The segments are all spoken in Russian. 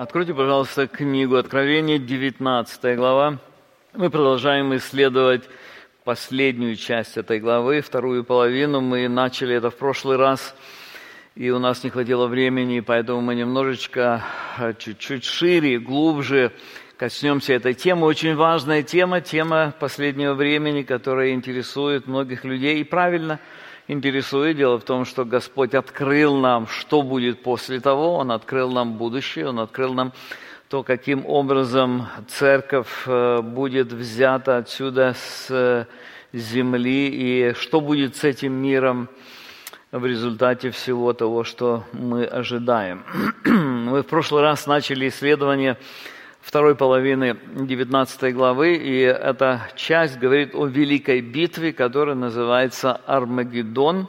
Откройте, пожалуйста, книгу Откровения, 19 глава. Мы продолжаем исследовать последнюю часть этой главы, вторую половину. Мы начали это в прошлый раз, и у нас не хватило времени, поэтому мы немножечко, чуть-чуть шире, глубже коснемся этой темы. Очень важная тема последнего времени, которая интересует многих людей, и правильно интересует. Дело в том, что Господь открыл нам, что будет после того. Он открыл нам будущее, Он открыл нам то, каким образом церковь будет взята отсюда с земли, и что будет с этим миром в результате всего того, что мы ожидаем. Мы в прошлый раз начали исследование второй половины 19 главы, и эта часть говорит о великой битве, которая называется Армагеддон.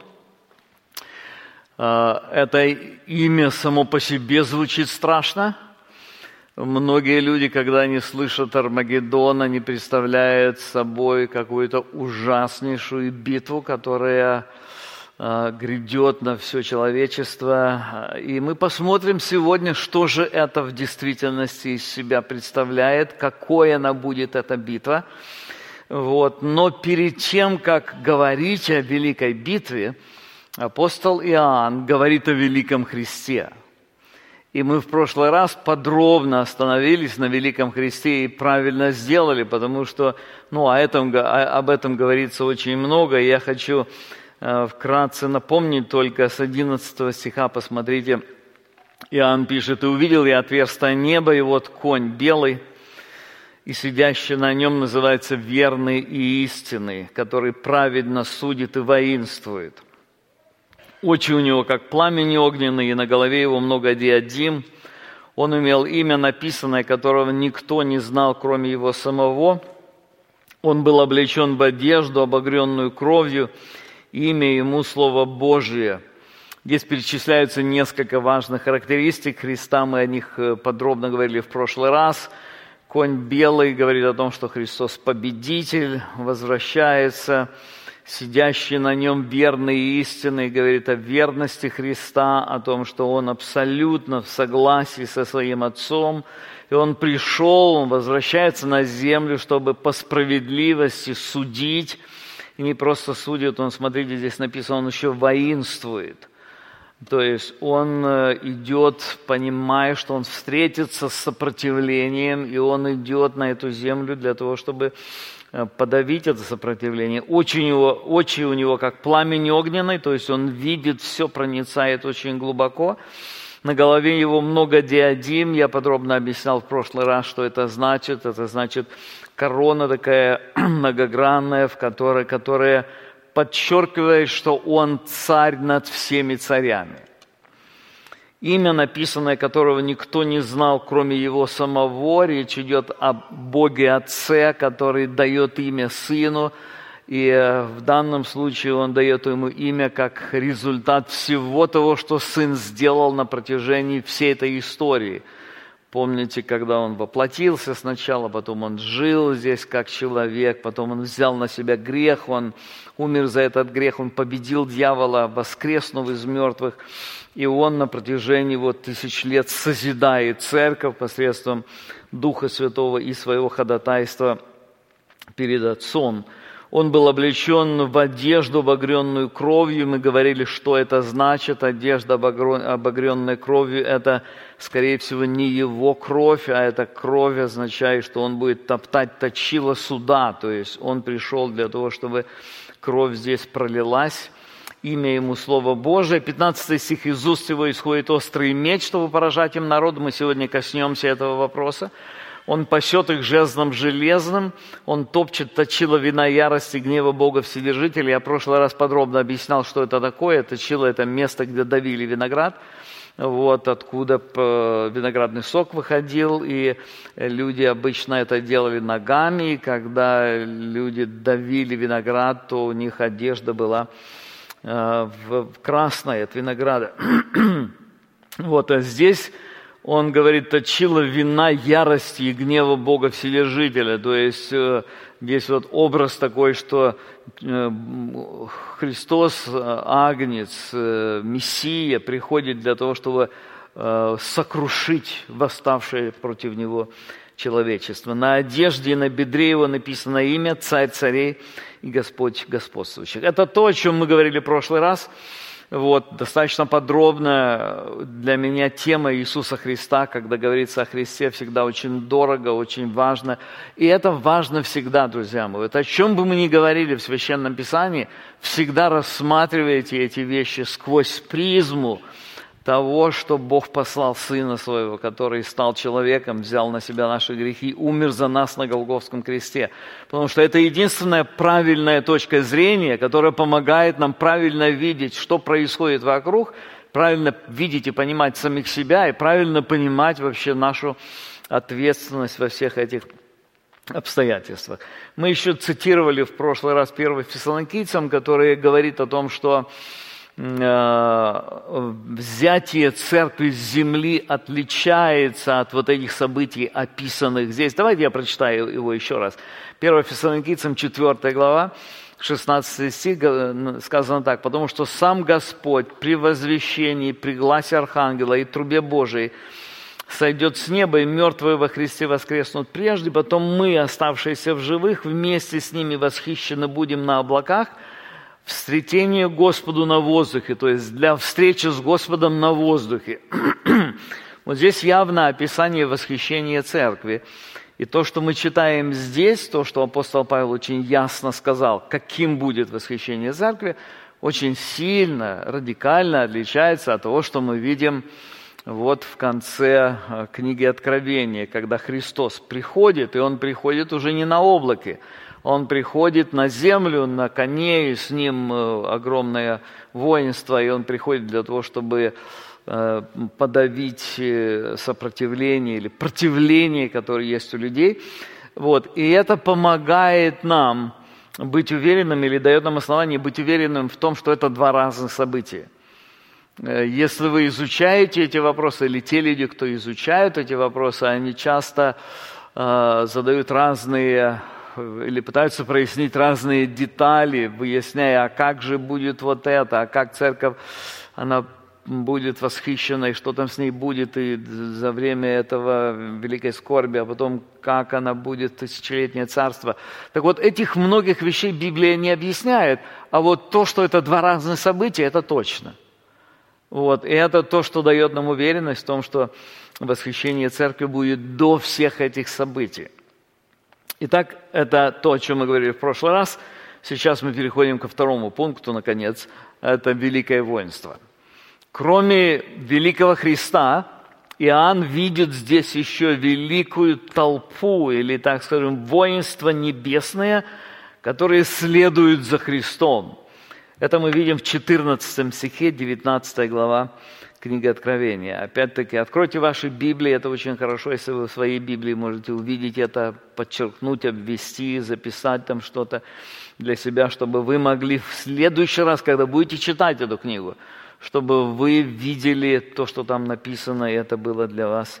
Это имя само по себе звучит страшно. Многие люди, когда они слышат Армагеддон, они представляют собой какую-то ужаснейшую битву, которая грядет на все человечество. И мы посмотрим сегодня, что же это в действительности из себя представляет, какой она будет, эта битва. Но перед тем, как говорить о великой битве, апостол Иоанн говорит о великом Христе. И мы в прошлый раз подробно остановились на великом Христе и правильно сделали, потому что об этом говорится очень много, и я хочу вкратце напомнить только с 11 стиха, посмотрите, Иоанн пишет: «И увидел я отверстие неба, и вот конь белый, и сидящий на нем называется верный и истинный, который праведно судит и воинствует. Очи у него, как пламень огненный, и на голове его много диадим. Он имел имя, написанное, которого никто не знал, кроме его самого. Он был облечен в одежду, обогренную кровью, имя ему Слово Божие». Здесь перечисляются несколько важных характеристик Христа, мы о них подробно говорили в прошлый раз. Конь белый говорит о том, что Христос победитель, возвращается. Сидящий на нем верный и истинный говорит о верности Христа, о том, что Он абсолютно в согласии со Своим Отцом. И Он пришел, Он возвращается на землю, чтобы по справедливости судить. И не просто судит, Он, смотрите, здесь написано, Он еще воинствует. То есть Он идет, понимая, что Он встретится с сопротивлением, и Он идет на эту землю для того, чтобы подавить это сопротивление. Очи у него как пламень огненный, то есть Он видит все, проницает очень глубоко. На голове его много диадим. Я подробно объяснял в прошлый раз, что это значит. Это значит корона такая многогранная, которая подчеркивает, что Он царь над всеми царями. Имя, написанное которого никто не знал, кроме Его самого. Речь идет о Боге Отце, который дает имя Сыну. И в данном случае Он дает Ему имя как результат всего того, что Сын сделал на протяжении всей этой истории. Помните, когда Он воплотился сначала, потом Он жил здесь как человек, потом Он взял на себя грех, Он умер за этот грех, Он победил дьявола, воскреснув из мертвых. И Он на протяжении 1000 лет созидает церковь посредством Духа Святого и своего ходатайства перед Отцом. Он был облечен в одежду, обогренную кровью. Мы говорили, что это значит. Одежда, обогренная кровью, это, скорее всего, не его кровь, а эта кровь означает, что он будет топтать точило суда. То есть он пришел для того, чтобы кровь здесь пролилась. Имя ему Слово Божие. 15 стих: «Из уст его исходит острый меч, чтобы поражать им народ». Мы сегодня коснемся этого вопроса. Он пасет их жезлом железным, он топчет точило вина ярости, гнева Бога Вседержителя. Я в прошлый раз подробно объяснял, что это такое. Точило – это место, где давили виноград, откуда виноградный сок выходил, и люди обычно это делали ногами. И когда люди давили виноград, то у них одежда была красная от винограда. А здесь он говорит, точило вина ярости и гнева Бога Вседержителя. То есть здесь образ такой, что Христос, Агнец, Мессия, приходит для того, чтобы сокрушить восставшее против него человечество. На одежде и на бедре его написано имя «Царь царей и Господь господствующих». Это то, о чем мы говорили в прошлый раз. Достаточно подробно для меня тема Иисуса Христа, когда говорится о Христе, всегда очень дорого, очень важно. И это важно всегда, друзья мои. О чем бы мы ни говорили в Священном Писании, всегда рассматривайте эти вещи сквозь призму того, что Бог послал Сына Своего, который стал человеком, взял на себя наши грехи, умер за нас на Голгофском кресте. Потому что это единственная правильная точка зрения, которая помогает нам правильно видеть, что происходит вокруг, правильно видеть и понимать самих себя, и правильно понимать вообще нашу ответственность во всех этих обстоятельствах. Мы еще цитировали в прошлый раз 1 Фессалоникийцам, который говорит о том, что взятие церкви с земли отличается от вот этих событий, описанных здесь. Давайте я прочитаю его еще раз. 1 Фессалоникийцам 4 глава, 16 стих, сказано так: «Потому что сам Господь при возвещении, при гласе архангела и трубе Божией сойдет с неба, и мертвые во Христе воскреснут прежде, потом мы, оставшиеся в живых, вместе с ними восхищены будем на облаках, встретение Господу на воздухе», то есть для встречи с Господом на воздухе. Вот здесь явно описание восхищения церкви. И то, что мы читаем здесь, то, что апостол Павел очень ясно сказал, каким будет восхищение церкви, очень сильно, радикально отличается от того, что мы видим в конце книги Откровения, когда Христос приходит, и Он приходит уже не на облаке, Он приходит на землю, на коне, и с ним огромное воинство, и Он приходит для того, чтобы подавить сопротивление или противление, которое есть у людей. И это помогает нам быть уверенным или дает нам основание быть уверенным в том, что это два разных события. Если вы изучаете эти вопросы, или те люди, кто изучают эти вопросы, они часто задают разные или пытаются прояснить разные детали, выясняя, а как же будет вот это, а как церковь, она будет восхищена, и что там с ней будет и за время этого великой скорби, а потом как она будет тысячелетнее царство. Так вот, этих многих вещей Библия не объясняет, а вот то, что это два разных события, это точно. И это то, что дает нам уверенность в том, что восхищение церкви будет до всех этих событий. Итак, это то, о чем мы говорили в прошлый раз. Сейчас мы переходим ко второму пункту, наконец. Это великое воинство. Кроме великого Христа, Иоанн видит здесь еще великую толпу, или, так скажем, воинство небесное, которые следуют за Христом. Это мы видим в 14 стихе, 19 глава книги Откровения. Опять-таки, откройте ваши Библии, это очень хорошо, если вы в своей Библии можете увидеть это, подчеркнуть, обвести, записать там что-то для себя, чтобы вы могли в следующий раз, когда будете читать эту книгу, чтобы вы видели то, что там написано, и это было для вас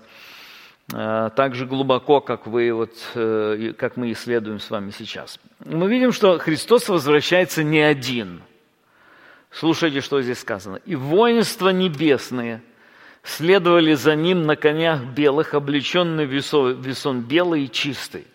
так же глубоко, как мы исследуем с вами сейчас. Мы видим, что Христос возвращается не один. Слушайте, что здесь сказано. «И воинства небесные следовали за ним на конях белых, облеченные в весон белый и чистый».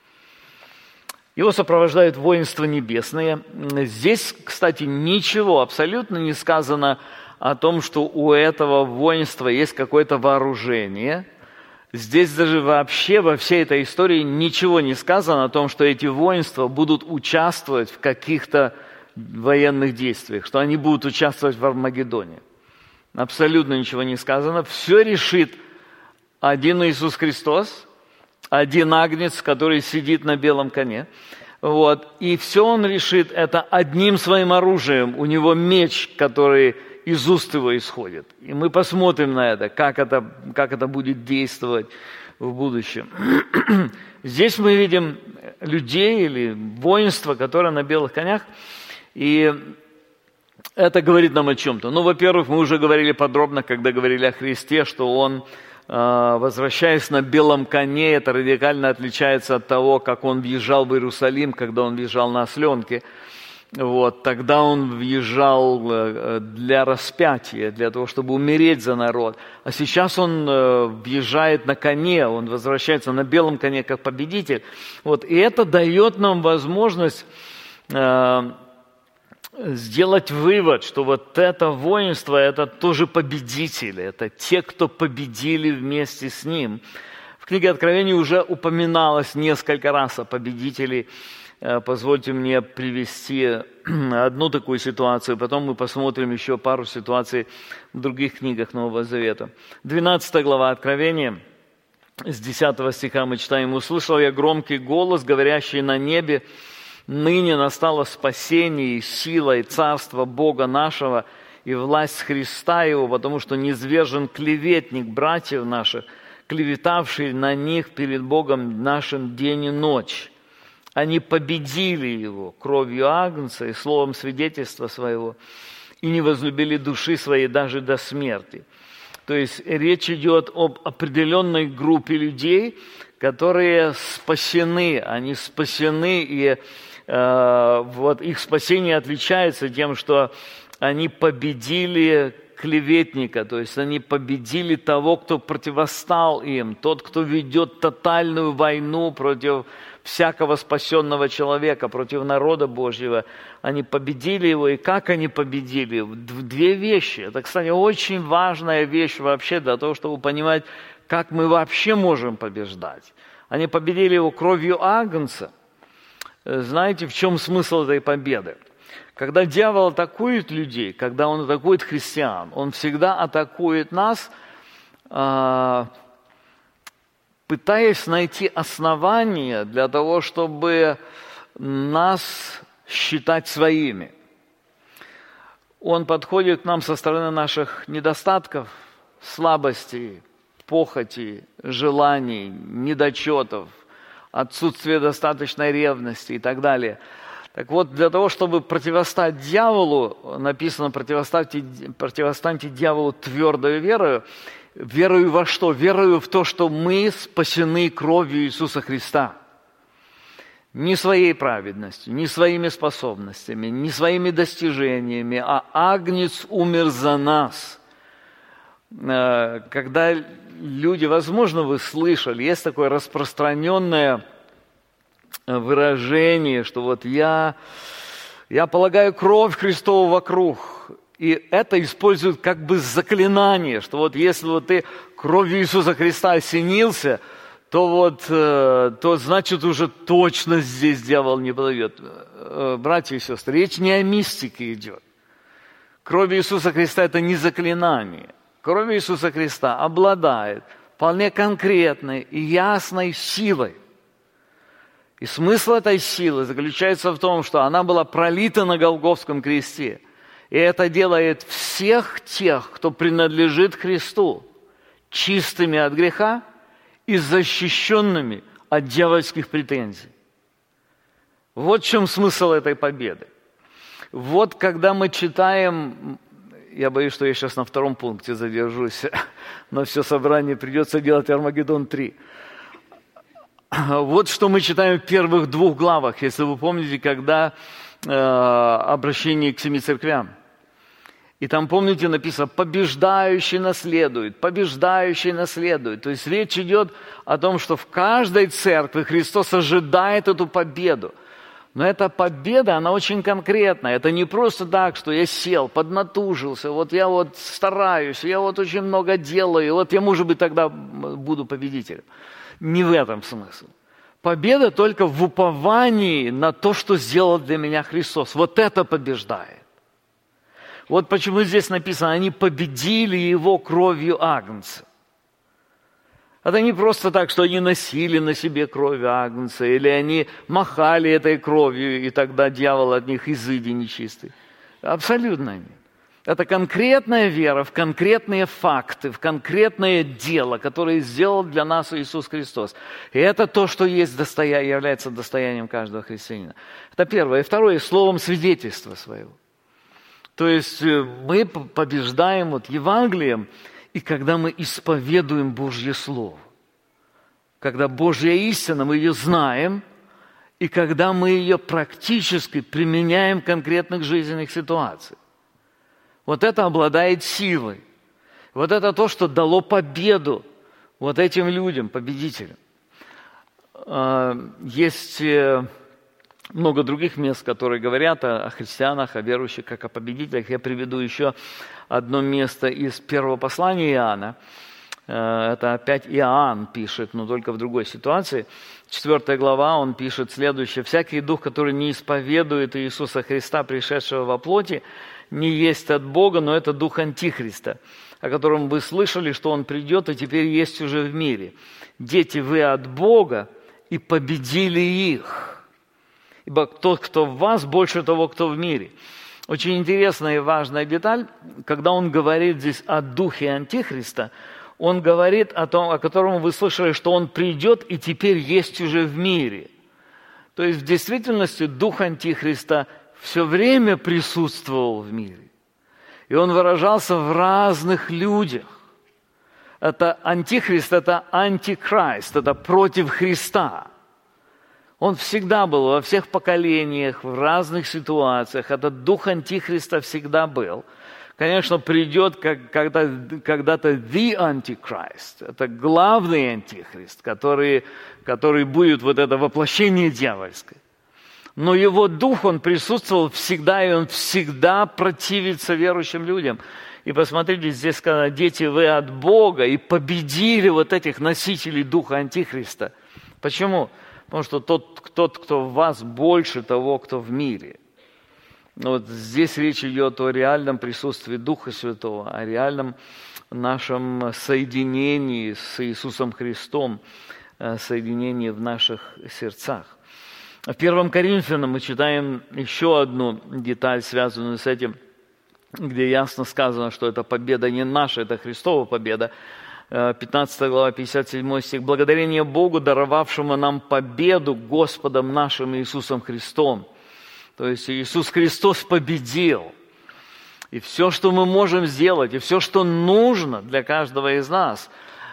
Его сопровождают воинства небесные. Здесь, кстати, ничего абсолютно не сказано о том, что у этого воинства есть какое-то вооружение. Здесь даже вообще во всей этой истории ничего не сказано о том, что эти воинства будут участвовать в каких-то военных действиях, что они будут участвовать в Армагеддоне. Абсолютно ничего не сказано. Все решит один Иисус Христос, один агнец, который сидит на белом коне. И все он решит это одним своим оружием. У него меч, который из уст его исходит. И мы посмотрим на это, как это будет действовать в будущем. Здесь мы видим людей или воинство, которое на белых конях. И это говорит нам о чем-то. Во-первых, мы уже говорили подробно, когда говорили о Христе, что Он, возвращаясь на белом коне, это радикально отличается от того, как Он въезжал в Иерусалим, когда Он въезжал на осленке. вот, тогда он въезжал для распятия, для того, чтобы умереть за народ. А сейчас он въезжает на коне, он возвращается на белом коне как победитель. Вот, и это дает нам возможность сделать вывод, что вот это воинство, это тоже победители, это те, кто победили вместе с ним. В книге Откровения уже упоминалось несколько раз о победителях. Позвольте мне привести одну такую ситуацию, потом мы посмотрим еще пару ситуаций в других книгах Нового Завета. 12 глава Откровения, с 10 стиха мы читаем: «Услышал я громкий голос, говорящий на небе: ныне настало спасение, и сила, и царство Бога нашего, и власть Христа Его, потому что низвержен клеветник братьев наших, клеветавший на них перед Богом нашим день и ночь. Они победили его кровью Агнца и словом свидетельства своего, и не возлюбили души своей даже до смерти». То есть речь идет об определенной группе людей, которые спасены. Они спасены, и вот их спасение отличается тем, что они победили клеветника, то есть они победили того, кто противостал им, тот, кто ведет тотальную войну против всякого спасенного человека, против народа Божьего. Они победили его, и как они победили? Две вещи. Это, кстати, очень важная вещь вообще для того, чтобы понимать, как мы вообще можем побеждать. Они победили его кровью Агнца. Знаете, в чем смысл этой победы? Когда дьявол атакует людей, когда он атакует христиан, он всегда атакует нас, пытаясь найти основания для того, чтобы нас считать своими. Он подходит к нам со стороны наших недостатков, слабостей, похотей, желаний, недочетов, отсутствия достаточной ревности и так далее. Так вот, для того, чтобы противостать дьяволу, написано: противостаньте дьяволу твердою верою. Верою во что? Верою в то, что мы спасены кровью Иисуса Христа. Не своей праведностью, не своими способностями, не своими достижениями, а Агнец умер за нас. Когда люди, возможно, вы слышали, есть такое распространенное выражение, что вот я полагаю кровь Христову вокруг. И это используют как бы заклинание, что вот если вот ты кровью Иисуса Христа осенился, то значит уже точно здесь дьявол не подойдет. Братья и сестры, речь не о мистике идет. Кровь Иисуса Христа – это не заклинание. Кровь Иисуса Христа обладает вполне конкретной и ясной силой. И смысл этой силы заключается в том, что она была пролита на Голгофском кресте. И это делает всех тех, кто принадлежит Христу, чистыми от греха и защищенными от дьявольских претензий. Вот в чем смысл этой победы. Вот когда мы читаем, я боюсь, что я сейчас на втором пункте задержусь, но все собрание придется делать Армагеддон 3. Вот что мы читаем в первых 2 главах, если вы помните, когда обращение к 7 церквям. И там, помните, написано: побеждающий наследует, побеждающий наследует. То есть речь идет о том, что в каждой церкви Христос ожидает эту победу. Но эта победа, она очень конкретная. Это не просто так, что я сел, поднатужился, вот я вот стараюсь, я вот очень много делаю, вот я, может быть, тогда буду победителем. Не в этом смысл. Победа только в уповании на то, что сделал для меня Христос. Вот это побеждает. Вот почему здесь написано: они победили его кровью Агнца. Это не просто так, что они носили на себе кровь Агнца, или они махали этой кровью, и тогда дьявол от них изыди нечистый. Абсолютно нет. Это конкретная вера в конкретные факты, в конкретное дело, которое сделал для нас Иисус Христос. И это то, что является достоянием каждого христианина. Это первое. И второе, словом свидетельства своего. То есть мы побеждаем вот Евангелием, и когда мы исповедуем Божье Слово. Когда Божья истина, мы ее знаем, и когда мы ее практически применяем в конкретных жизненных ситуациях. Вот это обладает силой. Вот это то, что дало победу вот этим людям, победителям. Есть много других мест, которые говорят о христианах, о верующих, как о победителях. Я приведу еще одно место из первого послания Иоанна. Это опять Иоанн пишет, но только в другой ситуации. 4 глава, он пишет следующее. «Всякий дух, который не исповедует Иисуса Христа, пришедшего во плоти, не есть от Бога, но это дух Антихриста, о котором вы слышали, что он придет и теперь есть уже в мире. Дети, вы от Бога и победили их. Ибо тот, кто в вас, больше того, кто в мире». Очень интересная и важная деталь, когда он говорит здесь о духе Антихриста, он говорит о том, о котором вы слышали, что он придет и теперь есть уже в мире. То есть в действительности дух Антихриста все время присутствовал в мире. И он выражался в разных людях. Это Антихрист, это антикрайст, это против Христа. Он всегда был во всех поколениях, в разных ситуациях. Этот дух Антихриста всегда был. Конечно, придет когда-то the Antichrist. Это главный Антихрист, который будет вот это воплощение дьявольское. Но его дух, он присутствовал всегда, и он всегда противится верующим людям. И посмотрите, здесь сказано, дети, вы от Бога, и победили вот этих носителей духа Антихриста. Почему? Потому что тот, кто в вас, больше того, кто в мире. Вот здесь речь идет о реальном присутствии Духа Святого, о реальном нашем соединении с Иисусом Христом, соединении в наших сердцах. В 1 Коринфянам мы читаем еще одну деталь, связанную с этим, где ясно сказано, что эта победа не наша, это Христова победа. 15 глава, 57 стих. «Благодарение Богу, даровавшему нам победу Господом нашим Иисусом Христом». То есть Иисус Христос победил. И все, что мы можем сделать, и все, что нужно для каждого из нас,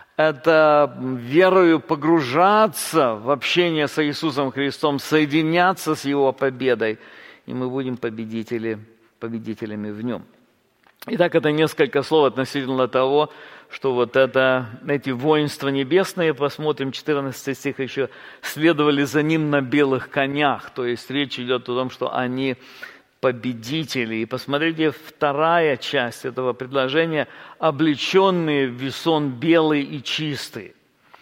это верою погружаться в общение с Иисусом Христом, соединяться с Его победой, и мы будем победителями в Нем. Итак, это несколько слов относительно того, что вот эти воинства небесные, посмотрим, 14 стих еще, следовали за ним на белых конях. То есть речь идет о том, что они победители. И посмотрите, вторая часть этого предложения – облеченные в весон белый и чистый.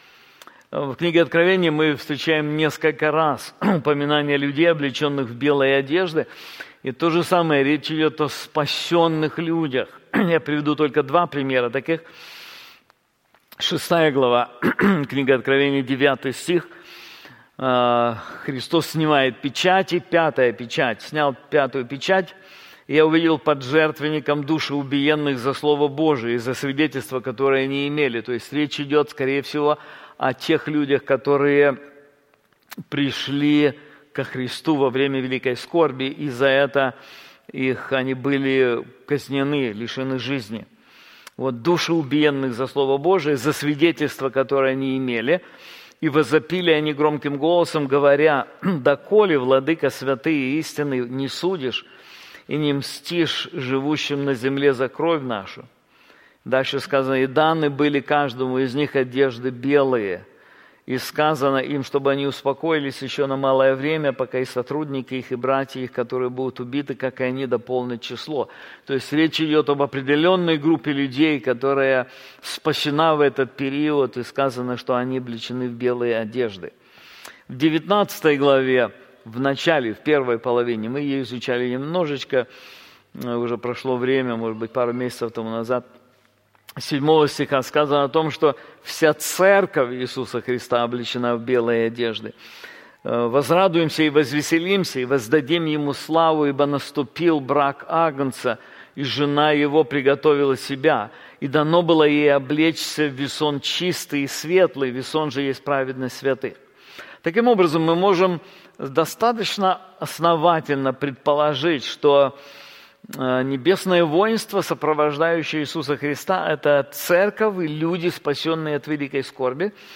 В книге Откровения мы встречаем несколько раз упоминание людей, облеченных в белые одежды. И то же самое, речь идет о спасенных людях. Я приведу только два примера таких. 6 глава, книга Откровения, 9 стих. Христос снимает печати, 5-я печать. Снял 5-ю печать, и я увидел под жертвенником души убиенных за Слово Божие и за свидетельство, которое они имели. То есть речь идет, скорее всего, о тех людях, которые пришли ко Христу во время великой скорби, и за это они были казнены, лишены жизни. Вот души убиенных за Слово Божие, за свидетельство, которое они имели, и возопили они громким голосом, говоря: «Доколе, владыка святый и истинный, не судишь и не мстишь живущим на земле за кровь нашу?» Дальше сказано: «И даны были каждому из них одежды белые, и сказано им, чтобы они успокоились еще на малое время, пока и сотрудники их, и братья их, которые будут убиты, как и они, дополнят число». То есть речь идет об определенной группе людей, которая спасена в этот период, и сказано, что они облечены в белые одежды. В 19 главе, в начале, в первой половине, мы ее изучали немножечко, уже прошло время, может быть, пару месяцев тому назад, 7 стиха сказано о том, что вся церковь Иисуса Христа облечена в белые одежды. «Возрадуемся и возвеселимся, и воздадим Ему славу, ибо наступил брак Агнца, и жена Его приготовила себя, и дано было ей облечься в весон чистый и светлый, весон же есть праведность святых». Таким образом, мы можем достаточно основательно предположить, что небесное воинство, сопровождающее Иисуса Христа, это церковь и люди, спасенные от великой скорби.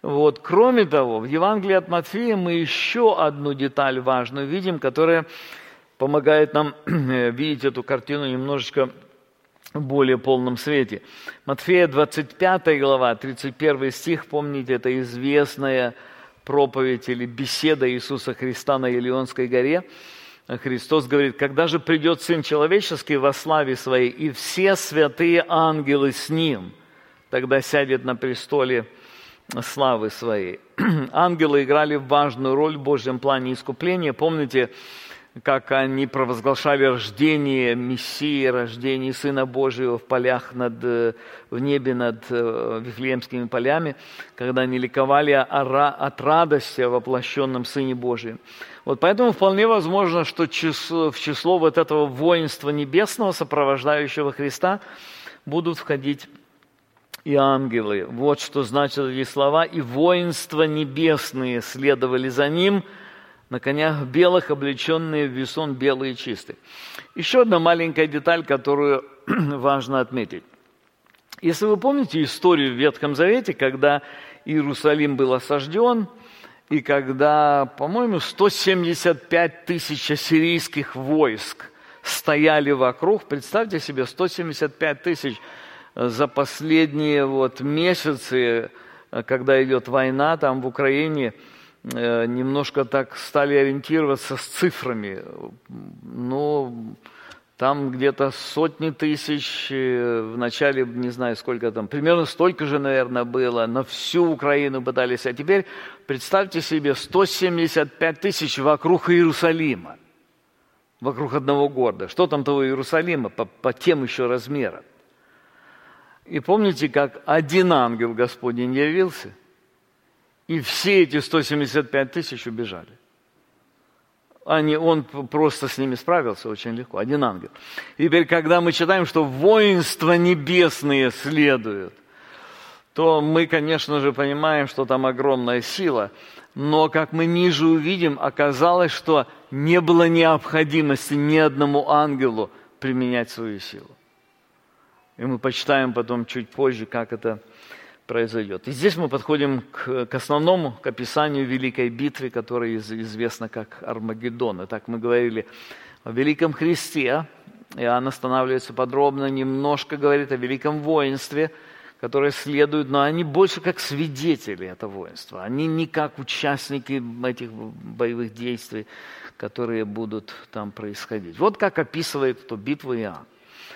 Вот. Кроме того, в Евангелии от Матфея мы еще одну деталь важную видим, которая помогает нам видеть эту картину немножечко в более полном свете. Матфея 25 глава, 31 стих, помните, это известная проповедь или беседа Иисуса Христа на Елеонской горе. Христос говорит: «Когда же придет Сын Человеческий во славе Своей, и все святые ангелы с Ним, тогда сядет на престоле славы Своей». Ангелы играли важную роль в Божьем плане искупления. Помните, как они провозглашали рождение Мессии, рождение Сына Божьего в полях в небе над Вифлеемскими полями, когда они ликовали от радости о воплощенном Сыне Божьем. Вот поэтому вполне возможно, что в число вот этого воинства небесного, сопровождающего Христа, будут входить и ангелы. Вот что значат эти слова. «И воинства небесные следовали за Ним, на конях белых, облеченные в весон белые и чистые». Еще одна маленькая деталь, которую важно отметить. Если вы помните историю в Ветхом Завете, когда Иерусалим был осажден, и когда, по-моему, 175 тысяч ассирийских войск стояли вокруг, представьте себе, 175 тысяч за последние месяцы, когда идет война там в Украине, немножко так стали ориентироваться с цифрами. Там где-то сотни тысяч, в начале, не знаю, сколько там, примерно столько же, наверное, было, на всю Украину пытались. А теперь представьте себе 175 тысяч вокруг Иерусалима, вокруг одного города. Что там того Иерусалима по тем еще размерам? И помните, как один ангел Господень явился, и все эти 175 тысяч убежали. Он просто с ними справился очень легко, один ангел. И теперь, когда мы читаем, что воинства небесные следуют, то мы, конечно же, понимаем, что там огромная сила. Но, как мы ниже увидим, оказалось, что не было необходимости ни одному ангелу применять свою силу. И мы почитаем потом чуть позже, как это произойдет. И здесь мы подходим к основному, к описанию великой битвы, которая известна как Армагеддон. И так мы говорили о Великом Христе. Иоанн останавливается подробно, немножко говорит о великом воинстве, которое следует, но они больше как свидетели этого воинства. Они не как участники этих боевых действий, которые будут там происходить. Вот как описывает эту битву Иоанн.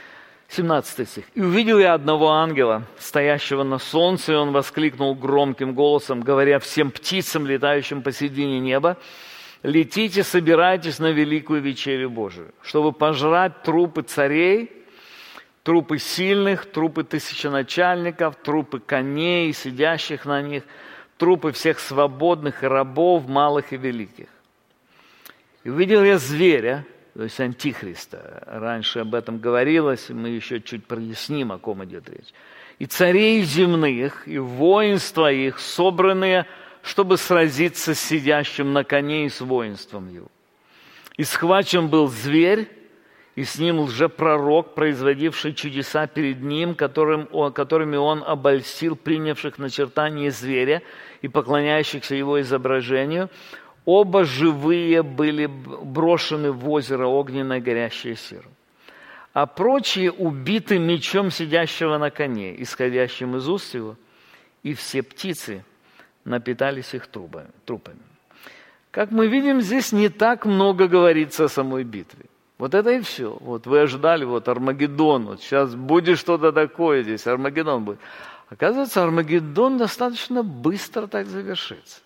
17 стих. «И увидел я одного ангела, стоящего на солнце, и он воскликнул громким голосом, говоря всем птицам, летающим посредине неба: летите, собирайтесь на великую вечерю Божию, чтобы пожрать трупы царей, трупы сильных, трупы тысяченачальников, трупы коней и сидящих на них, трупы всех свободных и рабов, малых и великих. И увидел я зверя», то есть Антихриста. Раньше об этом говорилось, мы еще чуть проясним, о ком идет речь. «И царей земных, и воинства их, собранные, чтобы сразиться с сидящим на коне и с воинством его. И схвачен был зверь, и с ним лжепророк, производивший чудеса перед ним, которыми он обольстил принявших начертание зверя и поклоняющихся его изображению. Оба живые были брошены в озеро огненное, горящее серым. А прочие убиты мечом сидящего на коне, исходящим из уст его, и все птицы напитались их трупами». Как мы видим, здесь не так много говорится о самой битве. Вот это и все. Вот вы ожидали, Армагеддон, сейчас будет что-то такое здесь, Армагеддон будет. Оказывается, Армагеддон достаточно быстро так завершится.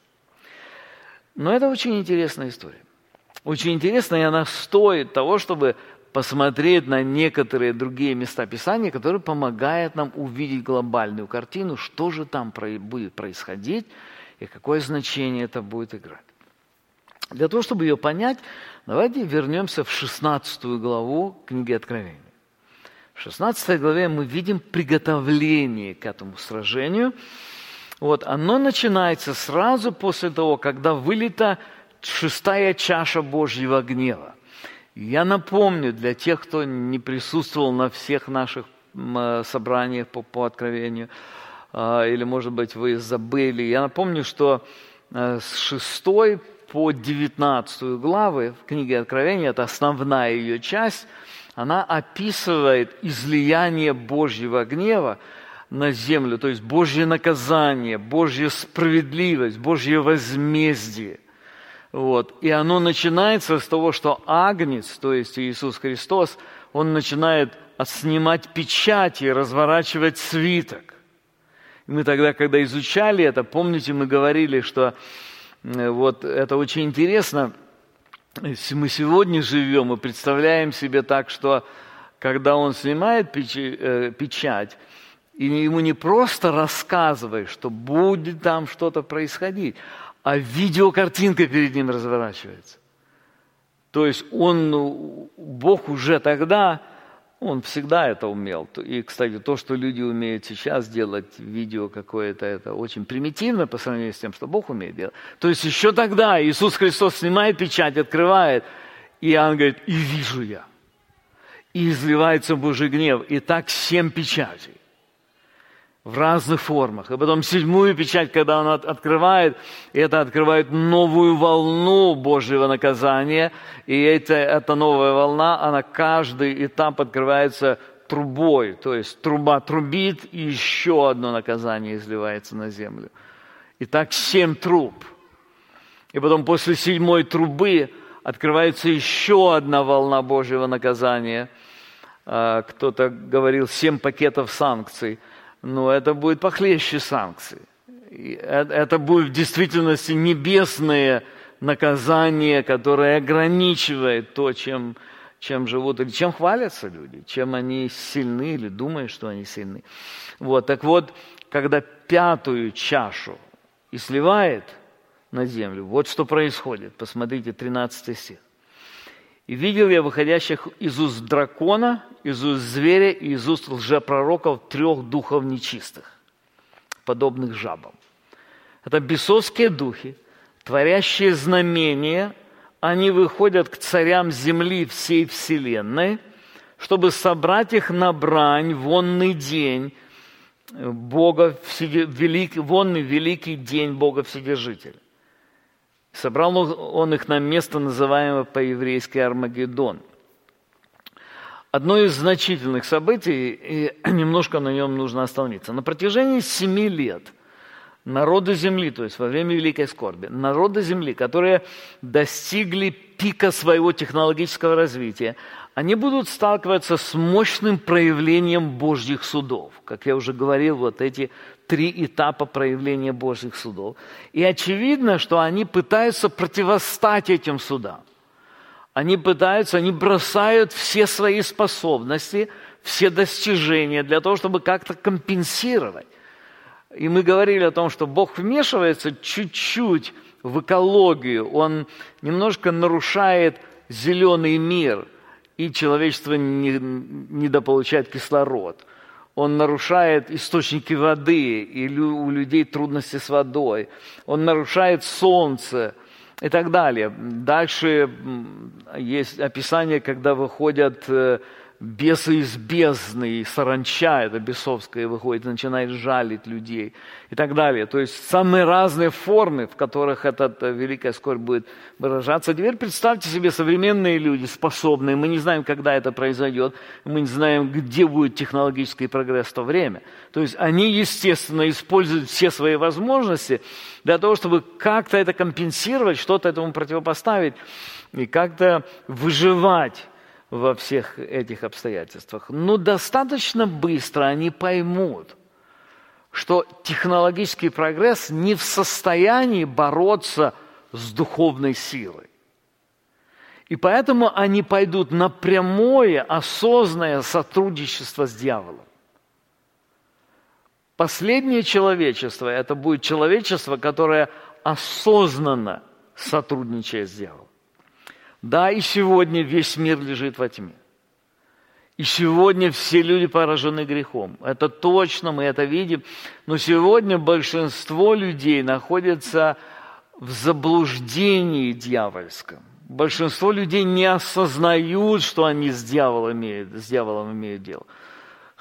Но это очень интересная история. Очень интересная, и она стоит того, чтобы посмотреть на некоторые другие места Писания, которые помогают нам увидеть глобальную картину, что же там будет происходить и какое значение это будет играть. Для того, чтобы ее понять, давайте вернемся в 16 главу книги Откровения. В 16 главе мы видим приготовление к этому сражению. Оно начинается сразу после того, когда вылита 6-я чаша Божьего гнева. Я напомню для тех, кто не присутствовал на всех наших собраниях по Откровению, или, может быть, вы забыли. Я напомню, что с 6 по 19 главы в книге Откровения, это основная ее часть, она описывает излияние Божьего гнева на землю, то есть Божье наказание, Божья справедливость, Божье возмездие. Вот. И оно начинается с того, что Агнец, то есть Иисус Христос, Он начинает снимать печати, разворачивать свиток. И мы тогда, когда изучали это, помните, мы говорили, что вот это очень интересно. Если мы сегодня живем и представляем себе так, что когда Он снимает печать, и ему не просто рассказывай, что будет там что-то происходить, а видеокартинка перед ним разворачивается. То есть Бог уже тогда, Он всегда это умел. И, кстати, то, что люди умеют сейчас делать, видео какое-то, это очень примитивно по сравнению с тем, что Бог умеет делать. То есть еще тогда Иисус Христос снимает печать, открывает, и Иоанн говорит, и вижу я. И изливается Божий гнев. И так 7 печатей. В разных формах. И потом 7-ю печать, когда Он открывает, это открывает новую волну Божьего наказания. И эта новая волна, она каждый этап открывается трубой. То есть труба трубит, и еще одно наказание изливается на землю. И так 7 труб. И потом после 7-й трубы открывается еще одна волна Божьего наказания. Кто-то говорил 7 пакетов санкций. Но это будет похлеще санкций. Это будет в действительности небесное наказание, которое ограничивает то, чем живут, или чем хвалятся люди, чем они сильны, или думают, что они сильны. Вот, так вот, когда 5-ю чашу и сливает на землю, вот что происходит. Посмотрите, 13 стих. «И видел я выходящих из уст дракона, из уст зверя и из уст лжепророков 3 духов нечистых, подобных жабам». Это бесовские духи, творящие знамения, они выходят к царям земли всей вселенной, чтобы собрать их на брань в онный день Бога, вонный великий день Бога Вседержителя. Собрал Он их на место, называемое по-еврейски Армагеддон. Одно из значительных событий, и немножко на нем нужно остановиться. На протяжении 7 лет народы земли, то есть во время Великой Скорби, народы земли, которые достигли пика своего технологического развития, они будут сталкиваться с мощным проявлением Божьих судов. Как я уже говорил, вот эти 3 этапа проявления Божьих судов. И очевидно, что они пытаются противостать этим судам. Они бросают все свои способности, все достижения для того, чтобы как-то компенсировать. И мы говорили о том, что Бог вмешивается чуть-чуть в экологию. Он немножко нарушает зеленый мир, и человечество недополучает кислород. Он нарушает источники воды, и у людей трудности с водой. Он нарушает солнце и так далее. Дальше есть описание, когда выходят бесы из бездны, и саранча, это бесовская, выходит и начинает жалить людей и так далее. То есть самые разные формы, в которых эта великая скорбь будет выражаться. Теперь представьте себе современные люди, способные, мы не знаем, когда это произойдет, мы не знаем, где будет технологический прогресс в то время. То есть они, естественно, используют все свои возможности для того, чтобы как-то это компенсировать, что-то этому противопоставить и как-то выживать во всех этих обстоятельствах. Но достаточно быстро они поймут, что технологический прогресс не в состоянии бороться с духовной силой. И поэтому они пойдут на прямое, осознанное сотрудничество с дьяволом. Последнее человечество – это будет человечество, которое осознанно сотрудничает с дьяволом. Да, и сегодня весь мир лежит во тьме. И сегодня все люди поражены грехом. Это точно, мы это видим. Но сегодня большинство людей находится в заблуждении дьявольском. Большинство людей не осознают, что они с дьяволом имеют дело.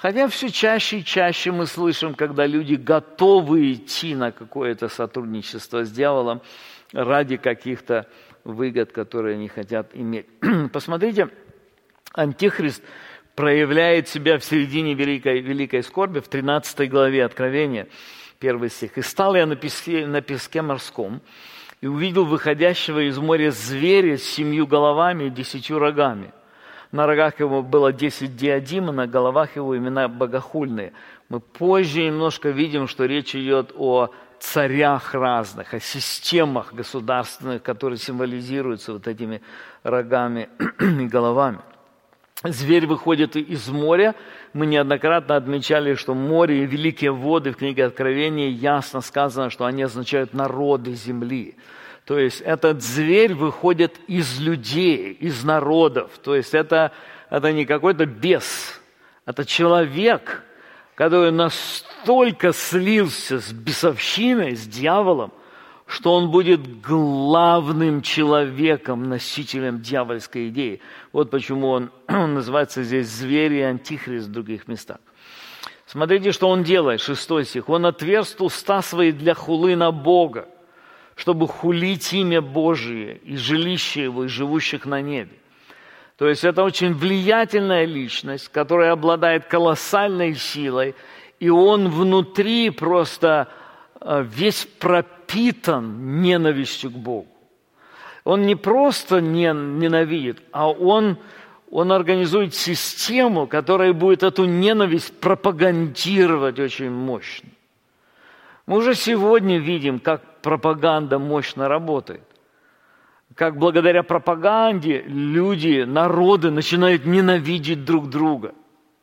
Хотя все чаще и чаще мы слышим, когда люди готовы идти на какое-то сотрудничество с дьяволом ради каких-то выгод, которые они хотят иметь. Посмотрите, Антихрист проявляет себя в середине великой скорби, в 13 главе Откровения, 1 стих. «И стал я на песке морском, и увидел выходящего из моря зверя с 7 головами и 10 рогами. На рогах его было 10 диадим, и на головах его имена богохульные». Мы позже немножко видим, что речь идет о царях разных, о системах государственных, которые символизируются вот этими рогами и головами. Зверь выходит из моря. Мы неоднократно отмечали, что море и великие воды в книге Откровения ясно сказано, что они означают народы земли. То есть этот зверь выходит из людей, из народов. То есть это не какой-то бес, это человек, который настолько слился с бесовщиной, с дьяволом, что он будет главным человеком, носителем дьявольской идеи. Вот почему он называется здесь зверь и антихрист в других местах. Смотрите, что он делает, 6 стих. «Он отверст уста свои для хулы на Бога, чтобы хулить имя Божие и жилище Его, и живущих на небе». То есть это очень влиятельная личность, которая обладает колоссальной силой, и он внутри просто весь пропитан ненавистью к Богу. Он не просто ненавидит, а он организует систему, которая будет эту ненависть пропагандировать очень мощно. Мы уже сегодня видим, как пропаганда мощно работает. Как благодаря пропаганде люди, народы начинают ненавидеть друг друга.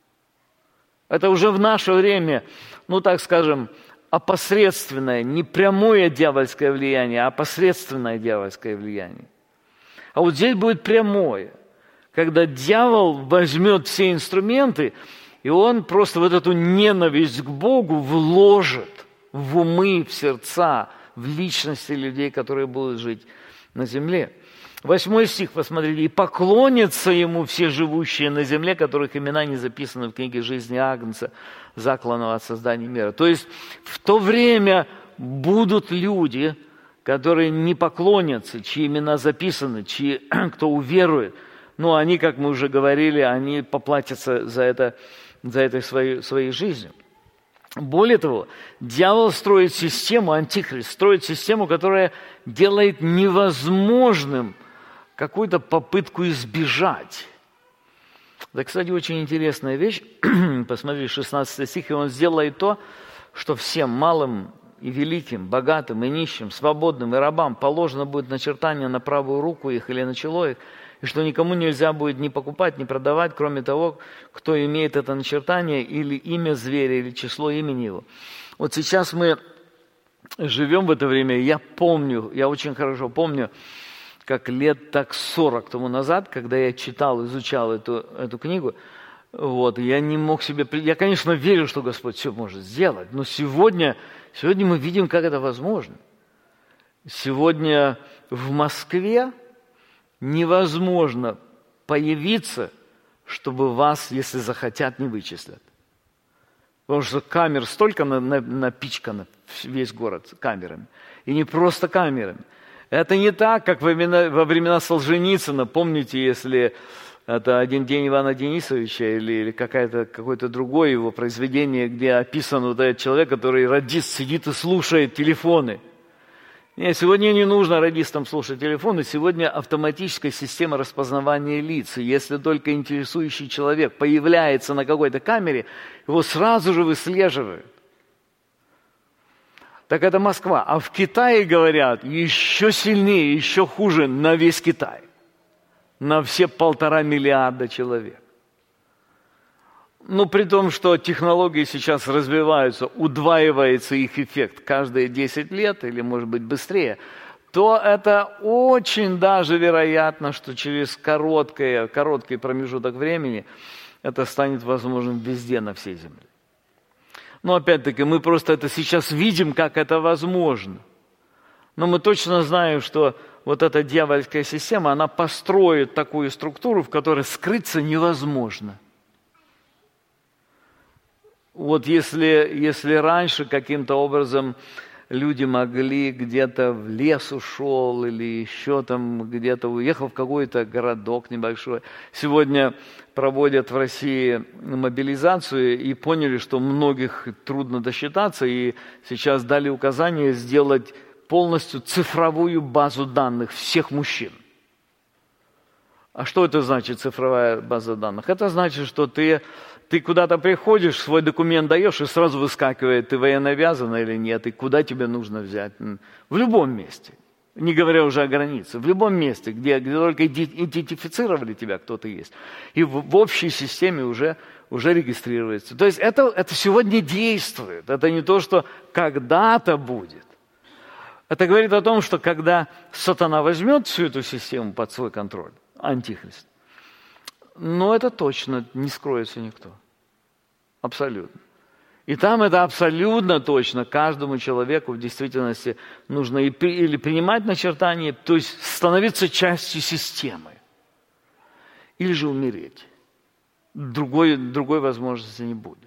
Это уже в наше время, так скажем, опосредственное, не прямое дьявольское влияние, а опосредственное дьявольское влияние. А вот здесь будет прямое, когда дьявол возьмет все инструменты, и он просто вот эту ненависть к Богу вложит в умы, в сердца, в личности людей, которые будут жить на земле. 8 стих, посмотрите. «И поклонятся ему все живущие на земле, которых имена не записаны в книге жизни Агнца, закланного от создания мира». То есть в то время будут люди, которые не поклонятся, чьи имена записаны, кто уверует. Но они, как мы уже говорили, они поплатятся за это своей жизнью. Более того, дьявол строит систему, антихрист строит систему, которая делает невозможным какую-то попытку избежать. Это, кстати, очень интересная вещь. Посмотрите, 16 стих. «И он сделает то, что всем малым и великим, богатым и нищим, свободным и рабам положено будет начертание на правую руку их или на чело их, и что никому нельзя будет ни покупать, ни продавать, кроме того, кто имеет это начертание, или имя зверя, или число имени его». Вот сейчас мы живем в это время, я очень хорошо помню, как лет так 40 тому назад, когда я изучал эту книгу, я не мог себе... Я, конечно, верю, что Господь все может сделать, но сегодня мы видим, как это возможно. Сегодня в Москве невозможно появиться, чтобы вас, если захотят, не вычислят. Потому что камер столько напичкано весь город камерами. И не просто камерами. Это не так, как во времена Солженицына. Помните, если это «Один день Ивана Денисовича» или какое-то другое его произведение, где описан вот этот человек, который радист сидит и слушает телефоны. Нет, сегодня не нужно радистам слушать телефоны, сегодня автоматическая система распознавания лиц. И если только интересующий человек появляется на какой-то камере, его сразу же выслеживают. Так это Москва. А в Китае, говорят, еще сильнее, еще хуже на весь Китай. На все 1,5 миллиарда человек. При том, что технологии сейчас развиваются, удваивается их эффект каждые 10 лет или, может быть, быстрее, то это очень даже вероятно, что через короткий промежуток времени это станет возможным везде на всей Земле. Но опять-таки мы просто это сейчас видим, как это возможно. Но мы точно знаем, что вот эта дьявольская система, она построит такую структуру, в которой скрыться невозможно. Вот если раньше каким-то образом люди могли где-то в лес ушел или еще там где-то уехал в какой-то городок небольшой, сегодня проводят в России мобилизацию и поняли, что многих трудно досчитаться, и сейчас дали указание сделать полностью цифровую базу данных всех мужчин. А что это значит, цифровая база данных? Это значит, что ты куда-то приходишь, свой документ даешь, и сразу выскакивает, ты военнообязан или нет, и куда тебе нужно взять. В любом месте, не говоря уже о границе, в любом месте, где только идентифицировали тебя, кто ты есть. И в общей системе уже регистрируется. То есть это сегодня действует. Это не то, что когда-то будет. Это говорит о том, что когда сатана возьмет всю эту систему под свой контроль, антихрист, но это точно не скроется никто. Абсолютно. И там это абсолютно точно каждому человеку в действительности нужно или принимать начертание, то есть становиться частью системы, или же умереть. Другой возможности не будет.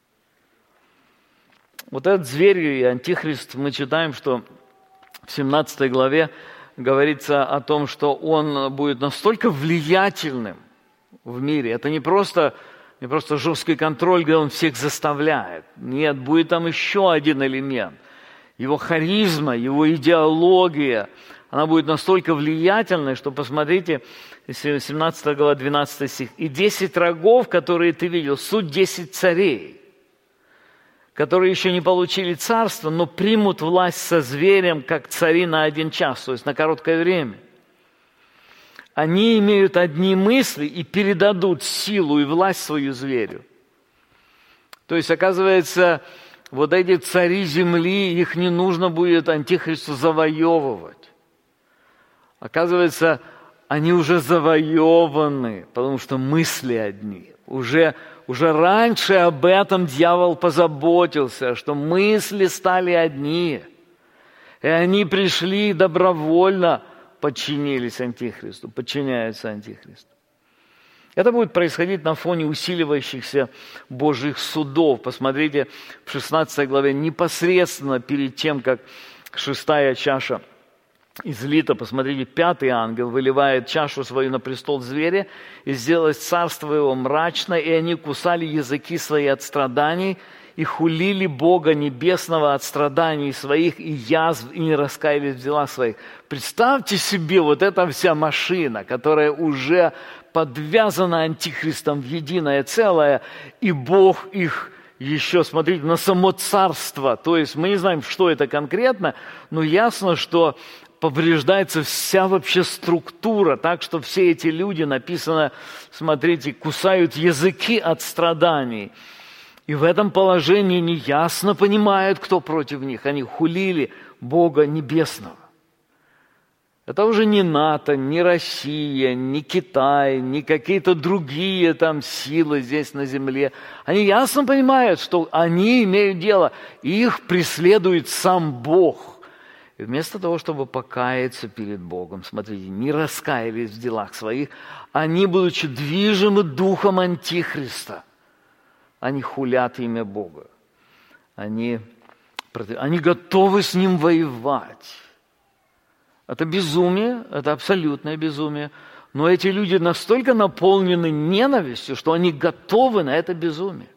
Вот этот зверь и антихрист, мы читаем, что в 17 главе говорится о том, что он будет настолько влиятельным в мире. Это не просто жесткий контроль, где он всех заставляет. Нет, будет там еще один элемент. Его харизма, его идеология, она будет настолько влиятельной, что, посмотрите, 17 глава, 12 стих. «И 10 рогов, которые ты видел, суть 10 царей, которые еще не получили царство, но примут власть со зверем, как цари на 1 час», то есть на короткое время. Они имеют одни мысли и передадут силу и власть свою зверю. То есть, оказывается, вот эти цари земли, их не нужно будет антихристу завоевывать. Оказывается, они уже завоеваны, потому что мысли одни. Уже раньше об этом дьявол позаботился, что мысли стали одни. И они пришли добровольно, подчинились антихристу, подчиняются антихристу. Это будет происходить на фоне усиливающихся Божьих судов. Посмотрите, в 16 главе, непосредственно перед тем, как 6-я чаша излита, посмотрите, 5-й ангел выливает чашу свою на престол зверя, и сделалось царство его мрачно, и они кусали языки свои от страданий, и хулили Бога Небесного от страданий своих и язв, и не раскаялись в делах своих. Представьте себе вот эта вся машина, которая уже подвязана антихристом в единое целое, и Бог их еще, смотрите, на само царство. То есть мы не знаем, что это конкретно, но ясно, что повреждается вся вообще структура, так что все эти люди, написано, смотрите, кусают языки от страданий. И в этом положении они ясно понимают, кто против них. Они хулили Бога Небесного. Это уже не НАТО, не Россия, не Китай, не какие-то другие там силы здесь на земле. Они ясно понимают, что они имеют дело, их преследует сам Бог. И вместо того, чтобы покаяться перед Богом, смотрите, не раскаялись в делах своих, они, будучи движимы духом антихриста, они хулят имя Бога. Они готовы с ним воевать. Это безумие, это абсолютное безумие. Но эти люди настолько наполнены ненавистью, что они готовы на это безумие.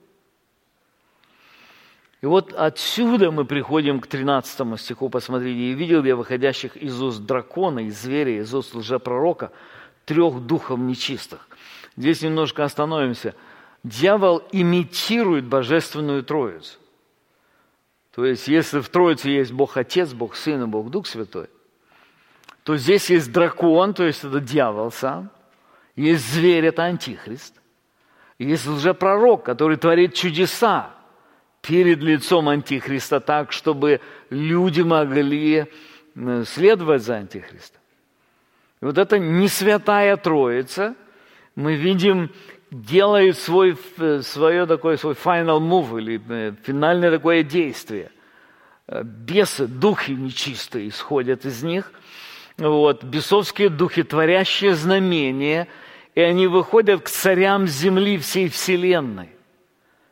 И вот отсюда мы приходим к 13 стиху, посмотрите. «И видел я выходящих из уст дракона, из зверя, из уст лжепророка, 3 духов нечистых». Здесь немножко остановимся. Дьявол имитирует Божественную Троицу. То есть, если в Троице есть Бог Отец, Бог Сын и Бог Дух Святой, то здесь есть дракон, то есть это дьявол сам, есть зверь, это антихрист, есть лжепророк, который творит чудеса перед лицом антихриста так, чтобы люди могли следовать за антихристом. И вот эта несвятая Троица, мы видим, делает свой final move, или финальное такое действие. Бесы, духи нечистые исходят из них, бесовские духи, творящие знамения, и они выходят к царям земли всей вселенной.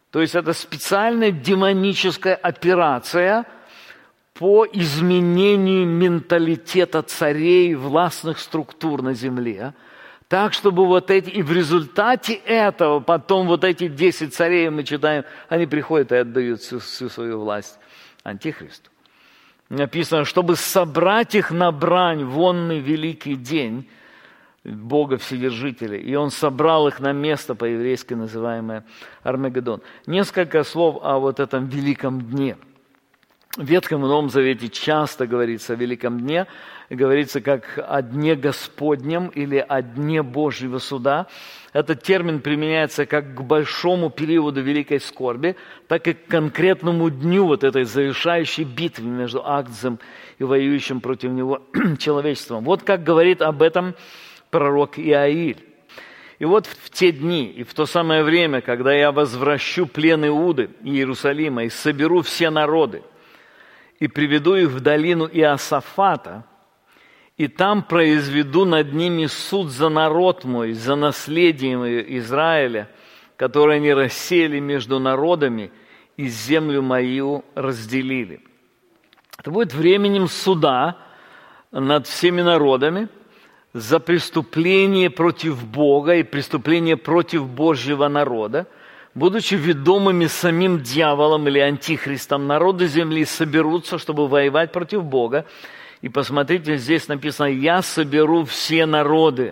То есть это специальная демоническая операция по изменению менталитета царей, властных структур на земле. Так, чтобы и в результате этого потом эти 10 царей, мы читаем, они приходят и отдают всю свою власть Антихристу. Написано, чтобы собрать их на брань в онный великий день Бога Вседержителя. И Он собрал их на место, по-еврейски называемое Армагеддон. Несколько слов о этом великом дне. В Ветхом и Новом Завете часто говорится о великом дне. Говорится как о дне Господнем или о дне Божьего суда. Этот термин применяется как к большому периоду великой скорби, так и к конкретному дню этой завершающей битвы между Агнцем и воюющим против него человечеством. Вот как говорит об этом пророк Иаиль. И в те дни и в то самое время, когда я возвращу плен Иуды и Иерусалима и соберу все народы, и приведу их в долину Иосафата, и там произведу над ними суд за народ мой, за наследие Израиля, которое они рассеяли между народами и землю мою разделили. Это будет временем суда над всеми народами за преступление против Бога и преступление против Божьего народа. Будучи ведомыми самим дьяволом или антихристом, народы земли соберутся, чтобы воевать против Бога. И посмотрите, здесь написано: «Я соберу все народы».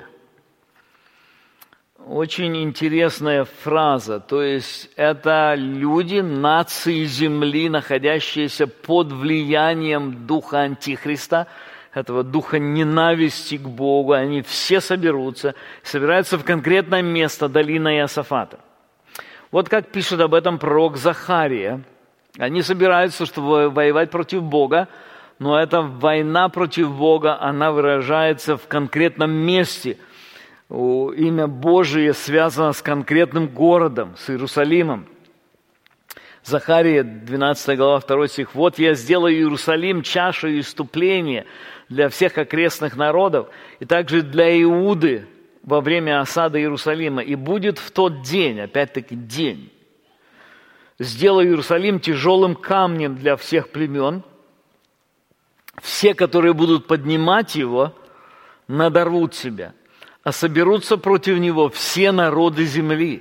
Очень интересная фраза. То есть это люди, нации земли, находящиеся под влиянием духа антихриста, этого духа ненависти к Богу. Они все соберутся в конкретное место, долина Иосафата. Вот как пишет об этом пророк Захария. Они собираются, чтобы воевать против Бога, но эта война против Бога, она выражается в конкретном месте. Имя Божие связано с конкретным городом, с Иерусалимом. Захария, 12 глава, 2 стих. «Вот я сделаю Иерусалим чашей исступления для всех окрестных народов, и также для Иуды во время осады Иерусалима. И будет в тот день», опять-таки день, «сделаю Иерусалим тяжелым камнем для всех племен. Все, которые будут поднимать его, надорвут себя, а соберутся против него все народы земли».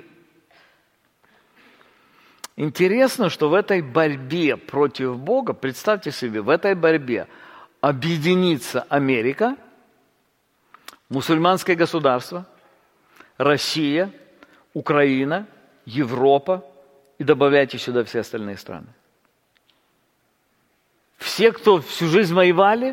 Интересно, что в этой борьбе против Бога, представьте себе, в этой борьбе объединится Америка, мусульманское государство, Россия, Украина, Европа и добавляйте сюда все остальные страны. Все, кто всю жизнь воевали,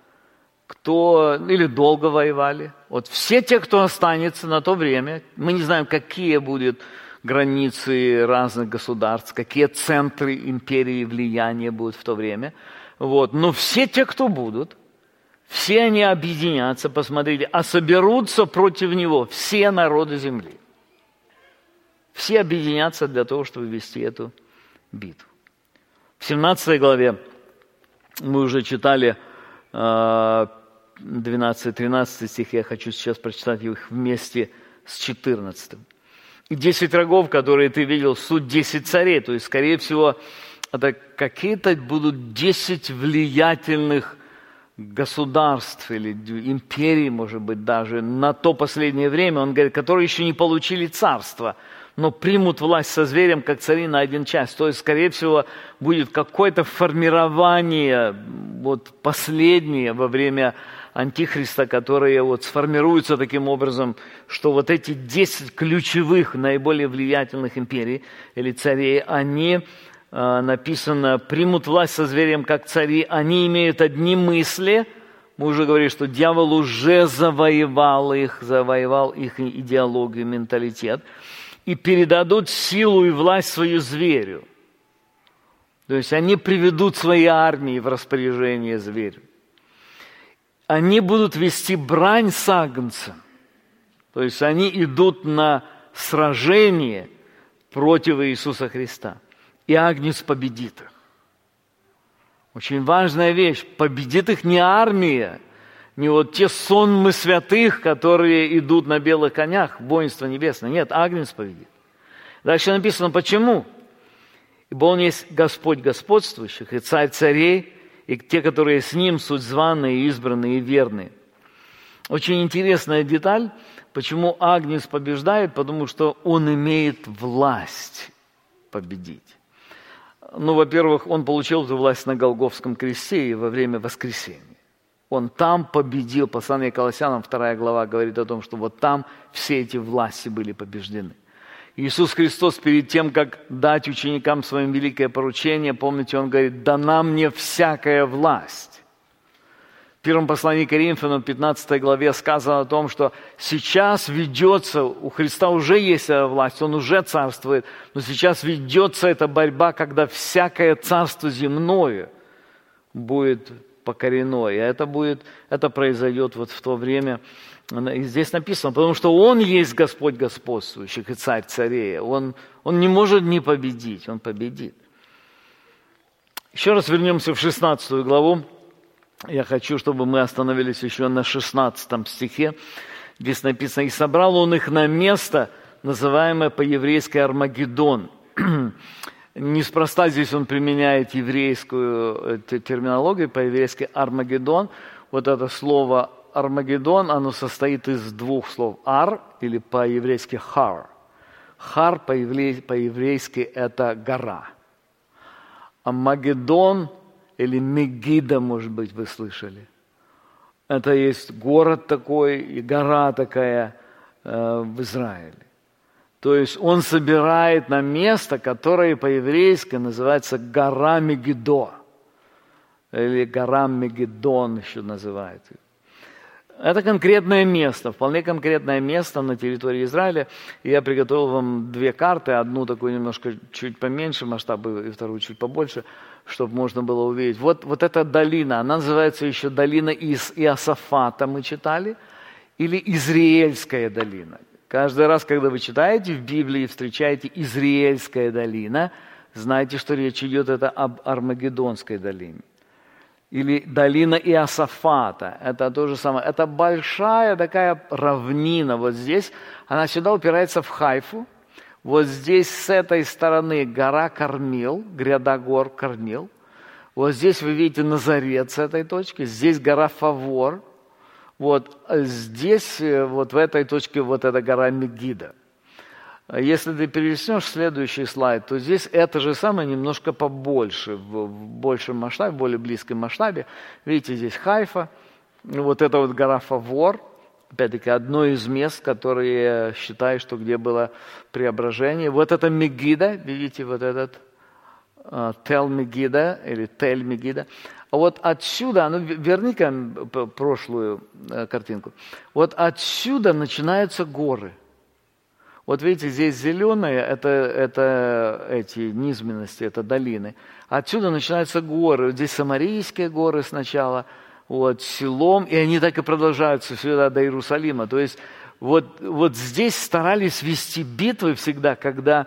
или долго воевали, все те, кто останется на то время, мы не знаем, какие будут границы разных государств, какие центры империи влияния будут в то время, но все те, кто будут, все они объединятся, посмотрите, а соберутся против него все народы земли. Все объединятся для того, чтобы вести эту битву. В 17 главе мы уже читали 12-13 стих, я хочу сейчас прочитать их вместе с 14. «И 10 рогов, которые ты видел, суть 10 царей». То есть, скорее всего, это какие-то будут 10 влиятельных государств или империй, может быть, даже на то последнее время, он говорит, которые еще не получили царство, но примут власть со зверем, как цари на один час. То есть, скорее всего, будет какое-то формирование, последнее во время Антихриста, которое сформируется таким образом, что эти 10 ключевых, наиболее влиятельных империй или царей, они, написано, примут власть со зверем, как цари, они имеют одни мысли. Мы уже говорили, что дьявол уже завоевал их идеологию, менталитет, и передадут силу и власть свою зверю. То есть они приведут свои армии в распоряжение зверю. Они будут вести брань с Агнцем. То есть они идут на сражение против Иисуса Христа. И Агнец победит их. Очень важная вещь. Победит их не армия, не те сонмы святых, которые идут на белых конях, воинство небесное. Нет, Агнец победит. Дальше написано, почему? Ибо Он есть Господь господствующих и Царь царей, и те, которые с Ним, суть званые, избранные и верные». Очень интересная деталь, почему Агнец побеждает, потому что Он имеет власть победить. Ну, во-первых, Он получил эту власть на Голгофском кресте и во время воскресения. Он там победил. Послание к Колоссянам, 2 глава, говорит о том, что вот там все эти власти были побеждены. Иисус Христос перед тем, как дать ученикам своим великое поручение, помните, Он говорит: «Дана мне всякая власть». В первом послании к Коринфянам, 15 главе, сказано о том, что сейчас ведется, у Христа уже есть эта власть, Он уже царствует, но сейчас ведется эта борьба, когда всякое царство земное будет покорено. И это произойдет вот в то время. И здесь написано, потому что Он есть Господь господствующих и Царь царей. Он не может не победить, Он победит. Еще раз вернемся в 16 главу. Я хочу, чтобы мы остановились еще на 16 стихе. Здесь написано: «И собрал Он их на место, называемое по-еврейски Армагеддон». Неспроста здесь он применяет еврейскую терминологию, по-еврейски Армагеддон. Вот это слово Армагеддон, оно состоит из двух слов. Ар, или по-еврейски хар. Хар по-еврейски это гора. А Магеддон, или Мегида, может быть, вы слышали. Это есть город такой и гора такая в Израиле. То есть он собирает на место, которое по-еврейски называется гора Мегидо. Или гора Мегиддон еще называют. Это конкретное место, вполне конкретное место на территории Израиля. И я приготовил вам две карты, одну такую немножко чуть поменьше масштаба и вторую чуть побольше, чтобы можно было увидеть. Вот эта долина, она называется еще долина из Иосафата, мы читали, или Израильская долина. Каждый раз, когда вы читаете в Библии, встречаете Израильская долина, знайте, что речь идет это об Армагеддонской долине. Или долина Иосафата, это то же самое. Это большая такая равнина вот здесь, она сюда упирается в Хайфу. Вот здесь с этой стороны гора Кармил, гряда гор Кармил. Вот здесь вы видите Назарет с этой точки, здесь гора Фавор. Вот здесь, вот в этой точке, вот эта гора Мегида. Если ты перелистнешь следующий слайд, то здесь это же самое немножко побольше, в большем масштабе, в более близком масштабе. Видите, здесь Хайфа, вот это вот гора Фавор, опять-таки одно из мест, которые я считаю, что где было преображение. Вот это Мегида, видите, вот этот Тел-Мегида или Тель-Мегида. А вот отсюда, верни-ка прошлую картинку. Вот отсюда начинаются горы. Вот видите, здесь зеленые, это эти низменности, это долины. Отсюда начинаются горы. Вот здесь Самарийские горы сначала, вот Силом, и они так и продолжаются сюда до Иерусалима. То есть вот здесь старались вести битвы всегда, когда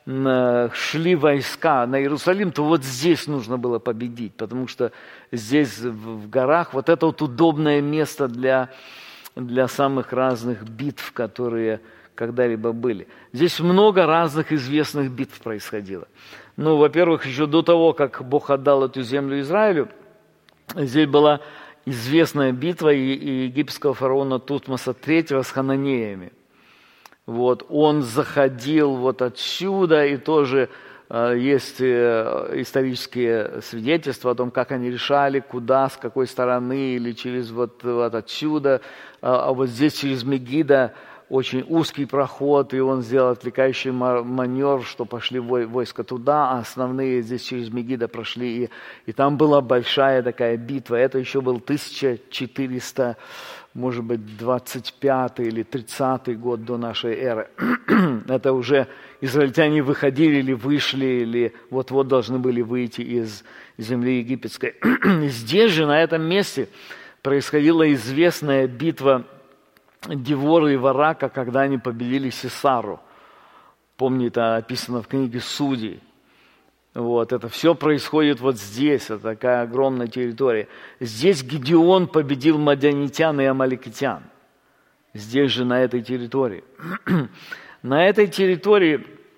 шли войска на Иерусалим, то вот здесь нужно было победить, потому что здесь в горах вот это вот удобное место для самых разных битв, которые когда-либо были. Здесь много разных известных битв происходило. Ну, во-первых, еще до того, как Бог отдал эту землю Израилю, здесь была известная битва египетского фараона Тутмоса III с хананеями. Вот, он заходил вот отсюда, и тоже есть исторические свидетельства о том, как они решали, куда, с какой стороны, или через вот отсюда. А вот здесь через Мегида очень узкий проход, и он сделал отвлекающий маневр, что пошли войска туда, а основные здесь через Мегида прошли, и там была большая такая битва. Это еще был 1400, может быть, 25 или 30 год до нашей эры. Это уже израильтяне выходили или вышли, или вот-вот должны были выйти из земли египетской. Здесь же, на этом месте, происходила известная битва Девора и Варака, когда они победили Сисару. Помните, это описано в книге Судей. Вот, это все происходит вот здесь, это такая огромная территория. Здесь Гедеон победил мадианитян и амаликитян. Здесь же, на этой территории. На этой территории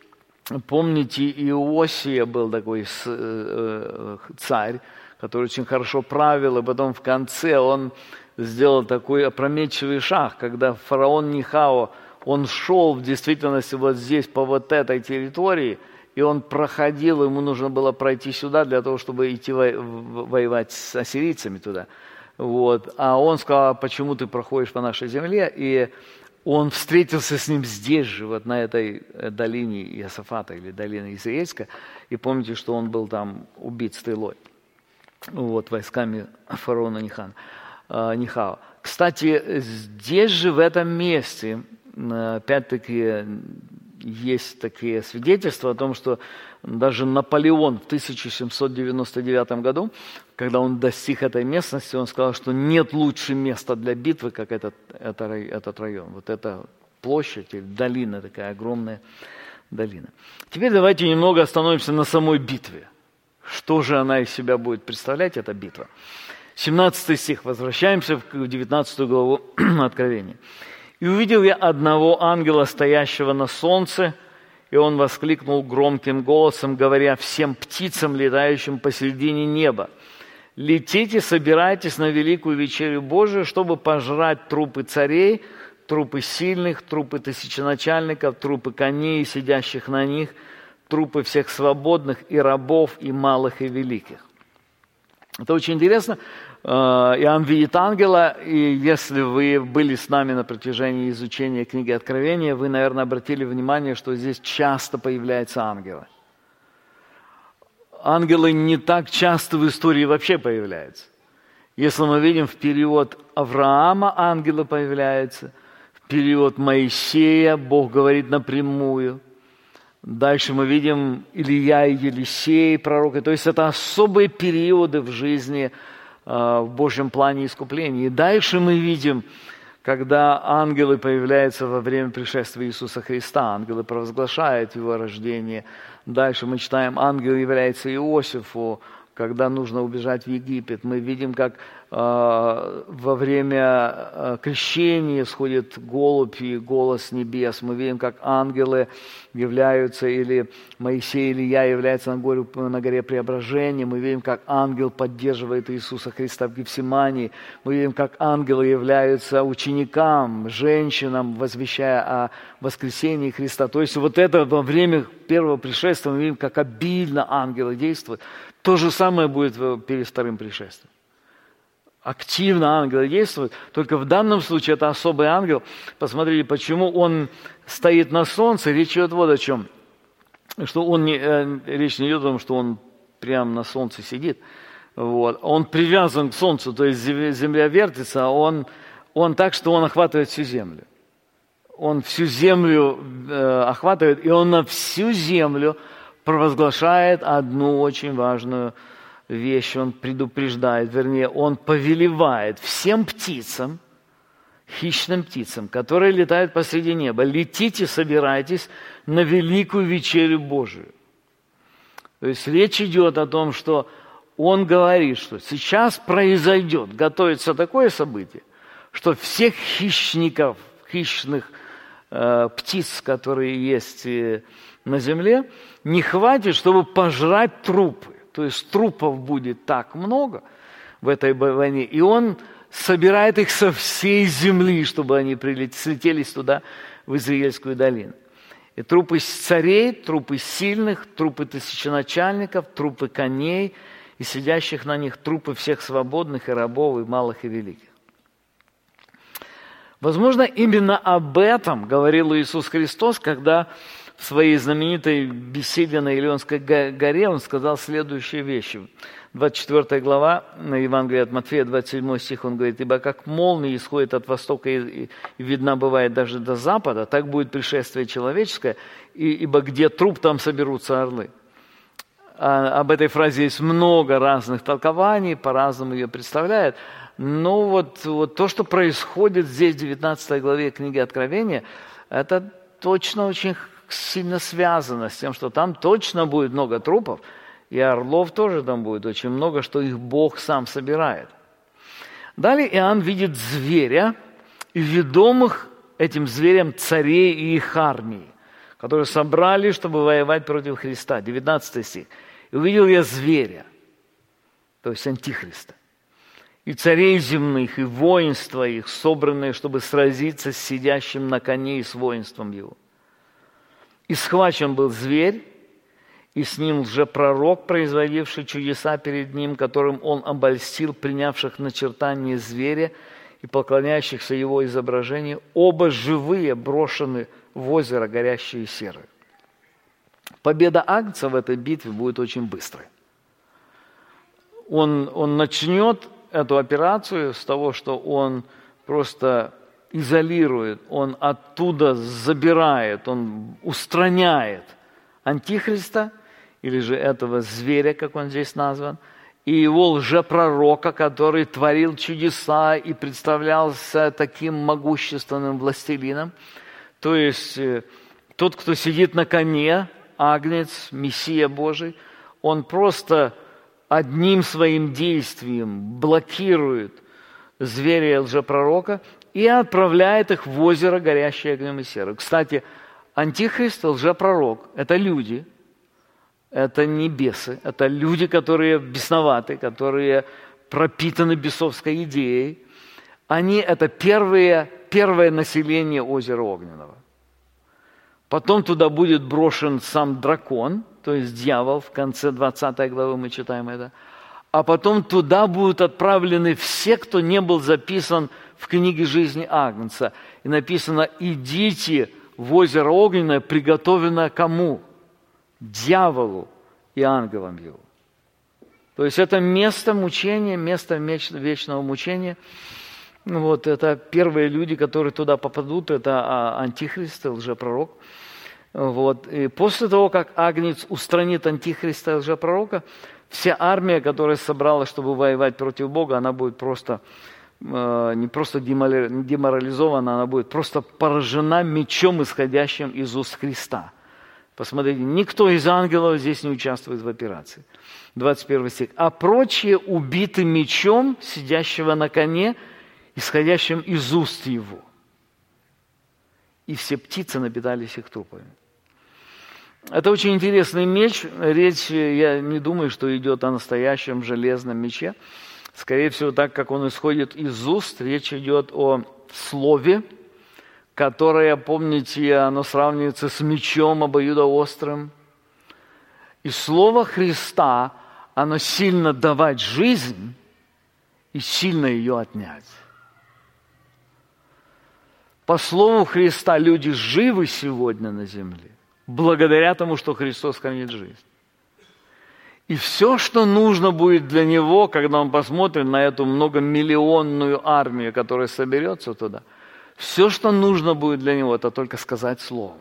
Помните, Иосия был такой царь, который очень хорошо правил, и потом в конце он сделал такой опрометчивый шаг, когда фараон Нихао, он шел в действительности вот здесь, по вот этой территории, и он проходил, ему нужно было пройти сюда для того, чтобы идти воевать с ассирийцами туда. Вот. А он сказал: почему ты проходишь по нашей земле? И он встретился с ним здесь же, вот на этой долине Иосафата, или долине Израильска, и помните, что он был там убит стрелой, вот, войсками фараона Нихао. Кстати, здесь же, в этом месте, опять-таки, есть такие свидетельства о том, что даже Наполеон в 1799 году, когда он достиг этой местности, он сказал, что нет лучше места для битвы, как этот район. Вот эта площадь, или долина, такая огромная долина. Теперь давайте немного остановимся на самой битве. Что же она из себя будет представлять, эта битва? 17 стих. Возвращаемся в 19 главу Откровения. «И увидел я одного ангела, стоящего на солнце, и он воскликнул громким голосом, говоря всем птицам, летающим посередине неба: летите, собирайтесь на великую вечерю Божию, чтобы пожрать трупы царей, трупы сильных, трупы тысяченачальников, трупы коней, сидящих на них, трупы всех свободных и рабов, и малых, и великих». Это очень интересно. Иоанн видит ангела, и если вы были с нами на протяжении изучения книги Откровения, вы, наверное, обратили внимание, что здесь часто появляются ангелы. Ангелы не так часто в истории вообще появляются. Если мы видим, в период Авраама ангелы появляются, в период Моисея Бог говорит напрямую. Дальше мы видим Илия и Елисей, пророки. То есть это особые периоды в жизни, в Божьем плане искупления. И дальше мы видим, когда ангелы появляются во время пришествия Иисуса Христа, ангелы провозглашают Его рождение. Дальше мы читаем, ангел является Иосифу, когда нужно убежать в Египет. Мы видим, как во время крещения сходит голубь и голос небес. Мы видим, как ангелы являются, или Моисей или Илья являются на горе Преображения. Мы видим, как ангел поддерживает Иисуса Христа в Гефсимании. Мы видим, как ангелы являются ученикам, женщинам, возвещая о воскресении Христа. То есть вот это во время первого пришествия мы видим, как обильно ангелы действуют. То же самое будет перед вторым пришествием. Активно ангелы действуют, только в данном случае это особый ангел. Посмотрите, почему он стоит на солнце. Речь идет вот о чем. Что речь не идет о том, что он прямо на солнце сидит. Вот. Он привязан к солнцу, то есть земля вертится, он так, что он охватывает всю землю. Он всю землю охватывает, и он на всю землю провозглашает одну очень важную вещь. Он предупреждает, вернее, он повелевает всем птицам, хищным птицам, которые летают посреди неба: летите, собирайтесь на великую вечерю Божию. То есть речь идет о том, что он говорит, что сейчас произойдет, готовится такое событие, что всех хищников, хищных птиц, которые есть на земле, не хватит, чтобы пожрать трупы. То есть трупов будет так много в этой войне, и он собирает их со всей земли, чтобы они слетелись туда, в Израильскую долину. И трупы царей, трупы сильных, трупы тысяченачальников, трупы коней и сидящих на них, трупы всех свободных и рабов, и малых, и великих. Возможно, именно об этом говорил Иисус Христос, когда в своей знаменитой беседе на Илионской горе он сказал следующие вещи. 24 глава Евангелия от Матфея, 27 стих, он говорит: «Ибо как молния исходит от востока и видна бывает даже до запада, так будет пришествие человеческое, ибо где труп, там соберутся орлы». Об этой фразе есть много разных толкований, по-разному ее представляют. Но вот то, что происходит здесь, в 19 главе книги Откровения, это точно очень сильно связано с тем, что там точно будет много трупов, и орлов тоже там будет очень много, что их Бог сам собирает. Далее Иоанн видит зверя и ведомых этим зверем царей и их армии, которые собрались, чтобы воевать против Христа. 19 стих. «И увидел я зверя», то есть Антихриста, «и царей земных, и воинства их, собранные, чтобы сразиться с сидящим на коне и с воинством его. И схвачен был зверь, и с ним лжепророк, производивший чудеса перед ним, которым он обольстил принявших начертание зверя и поклоняющихся его изображению, оба живые брошены в озеро, горящее серое». Победа Агнца в этой битве будет очень быстрой. Он начнет эту операцию с того, что он просто изолирует, он оттуда забирает, он устраняет Антихриста, или же этого зверя, как он здесь назван, и его лжепророка, который творил чудеса и представлялся таким могущественным властелином. То есть тот, кто сидит на коне, Агнец, Мессия Божий, он просто одним своим действием блокирует зверя и лжепророка и отправляет их в озеро, горящее огнем и серой. Кстати, Антихрист и лжепророк – это люди, это не бесы, это люди, которые бесноваты, которые пропитаны бесовской идеей. Они – это первое население озера Огненного. Потом туда будет брошен сам дракон, то есть дьявол, в конце 20 главы мы читаем это. А потом туда будут отправлены все, кто не был записан в книге жизни Агнца. И написано: «Идите в озеро Огненное, приготовленное кому? Дьяволу и ангелам его». То есть это место мучения, место вечного мучения. Вот, это первые люди, которые туда попадут, это Антихрист, лжепророк. Вот. И после того, как Агнец устранит Антихриста и лжепророка, вся армия, которая собралась, чтобы воевать против Бога, она будет просто, не просто деморализована, она будет просто поражена мечом, исходящим из уст Христа. Посмотрите, никто из ангелов здесь не участвует в операции. 21 стих. «А прочие убиты мечом, сидящего на коне, исходящим из уст его. И все птицы напитались их трупами». Это очень интересный меч. Речь, я не думаю, что идет о настоящем железном мече. Скорее всего, так как он исходит из уст, речь идет о слове, которое, помните, оно сравнивается с мечом обоюдоострым. И слово Христа, оно сильно давать жизнь и сильно ее отнять. По слову Христа люди живы сегодня на земле, благодаря тому, что Христос хранит жизнь. И все, что нужно будет для Него, когда Он посмотрит на эту многомиллионную армию, которая соберется туда, все, что нужно будет для Него, это только сказать Слово.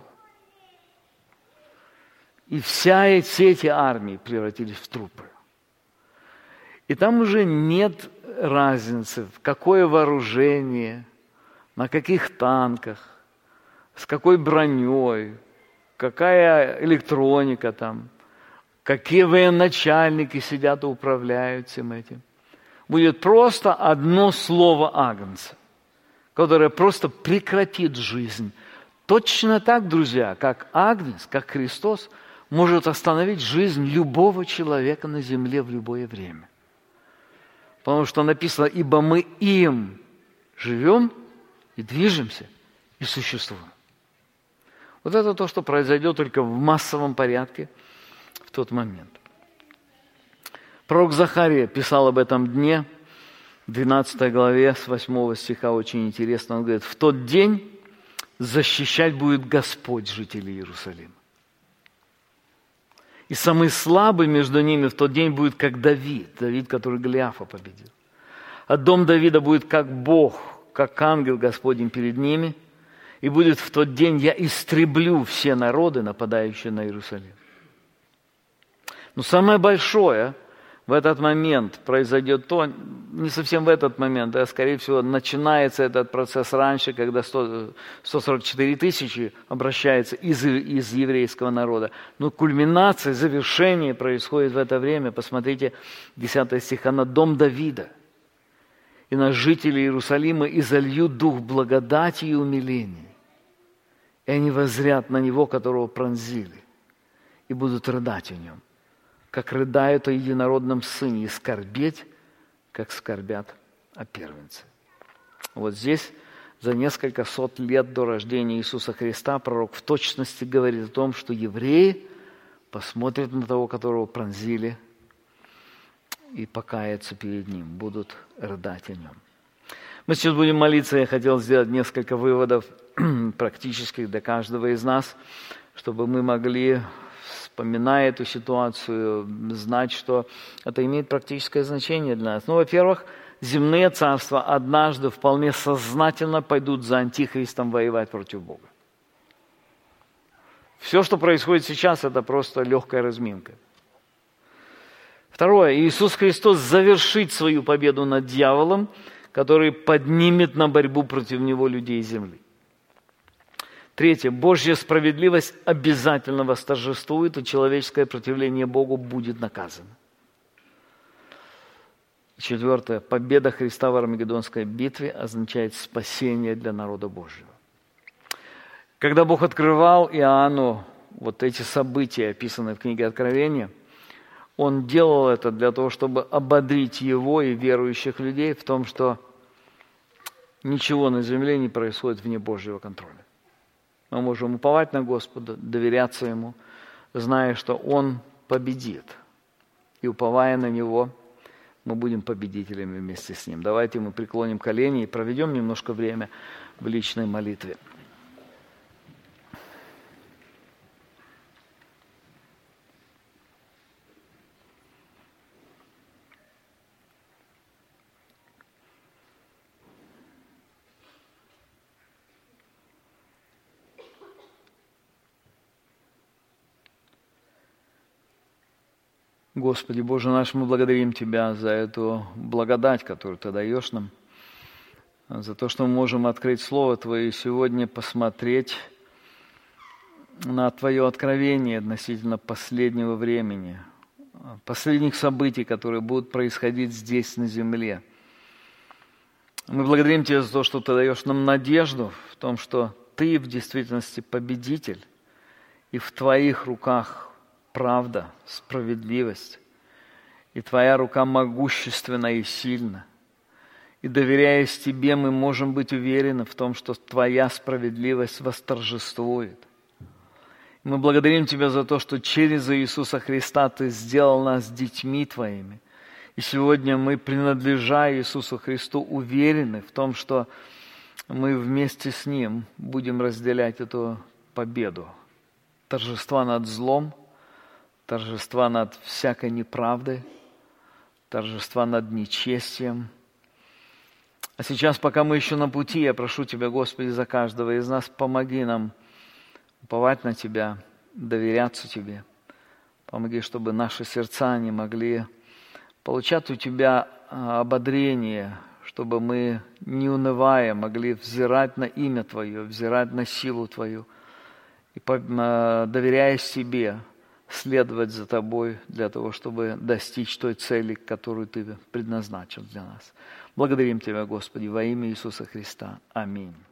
И все эти армии превратились в трупы. И там уже нет разницы, в какое вооружение, на каких танках, с какой броней, какая электроника там, какие военачальники сидят и управляют всем этим. Будет просто одно слово Агнца, которое просто прекратит жизнь. Точно так, друзья, как Агнец, как Христос, может остановить жизнь любого человека на земле в любое время. Потому что написано: «Ибо мы им живем и движемся и существуем». Вот это то, что произойдет только в массовом порядке в тот момент. Пророк Захария писал об этом дне, в 12 главе, с 8 стиха, очень интересно. Он говорит: «В тот день защищать будет Господь жителей Иерусалима. И самый слабый между ними в тот день будет как Давид, который Голиафа победил. А дом Давида будет как Бог, как ангел Господень перед ними. И будет в тот день: я истреблю все народы, нападающие на Иерусалим». Но самое большое в этот момент произойдет то, не совсем в этот момент, а скорее всего начинается этот процесс раньше, когда 144 тысячи обращается из еврейского народа. Но кульминация, завершение происходит в это время. Посмотрите, 10 стих: «А на дом Давида и на жителей Иерусалима изолью дух благодати и умиления. И и они воззрят на Него, которого пронзили, и будут рыдать о Нем, как рыдают о единородном Сыне, и скорбеть, как скорбят о первенце». Вот здесь, за несколько сот лет до рождения Иисуса Христа, пророк в точности говорит о том, что евреи посмотрят на того, которого пронзили, и покаяться перед Ним, будут рыдать о Нем. Мы сейчас будем молиться. Я хотел сделать несколько выводов практических для каждого из нас, чтобы мы могли, вспоминая эту ситуацию, знать, что это имеет практическое значение для нас. Ну, во-первых, земные царства однажды вполне сознательно пойдут за Антихристом воевать против Бога. Все, что происходит сейчас, это просто легкая разминка. Второе. Иисус Христос завершит свою победу над дьяволом, который поднимет на борьбу против Него людей земли. Третье. Божья справедливость обязательно восторжествует, и человеческое противление Богу будет наказано. Четвертое. Победа Христа в Армагеддонской битве означает спасение для народа Божьего. Когда Бог открывал Иоанну вот эти события, описанные в книге Откровения, Он делал это для того, чтобы ободрить его и верующих людей в том, что ничего на земле не происходит вне Божьего контроля. Мы можем уповать на Господа, доверяться Ему, зная, что Он победит. И уповая на Него, мы будем победителями вместе с Ним. Давайте мы преклоним колени и проведем немножко время в личной молитве. Господи, Боже наш, мы благодарим Тебя за эту благодать, которую Ты даешь нам, за то, что мы можем открыть Слово Твое и сегодня посмотреть на Твое откровение относительно последнего времени, последних событий, которые будут происходить здесь, на земле. Мы благодарим Тебя за то, что Ты даешь нам надежду в том, что Ты в действительности победитель, и в Твоих руках правда, справедливость, и Твоя рука могущественна и сильна. И доверяясь Тебе, мы можем быть уверены в том, что Твоя справедливость восторжествует. Мы благодарим Тебя за то, что через Иисуса Христа Ты сделал нас детьми Твоими. И сегодня мы, принадлежа Иисусу Христу, уверены в том, что мы вместе с Ним будем разделять эту победу. Торжества над злом, торжества над всякой неправдой, торжества над нечестием. А сейчас, пока мы еще на пути, я прошу Тебя, Господи, за каждого из нас, помоги нам уповать на Тебя, доверяться Тебе. Помоги, чтобы наши сердца не могли получать у Тебя ободрение, чтобы мы, не унывая, могли взирать на имя Твое, взирать на силу Твою и, доверяясь Тебе, следовать за Тобой для того, чтобы достичь той цели, которую Ты предназначил для нас. Благодарим Тебя, Господи, во имя Иисуса Христа. Аминь.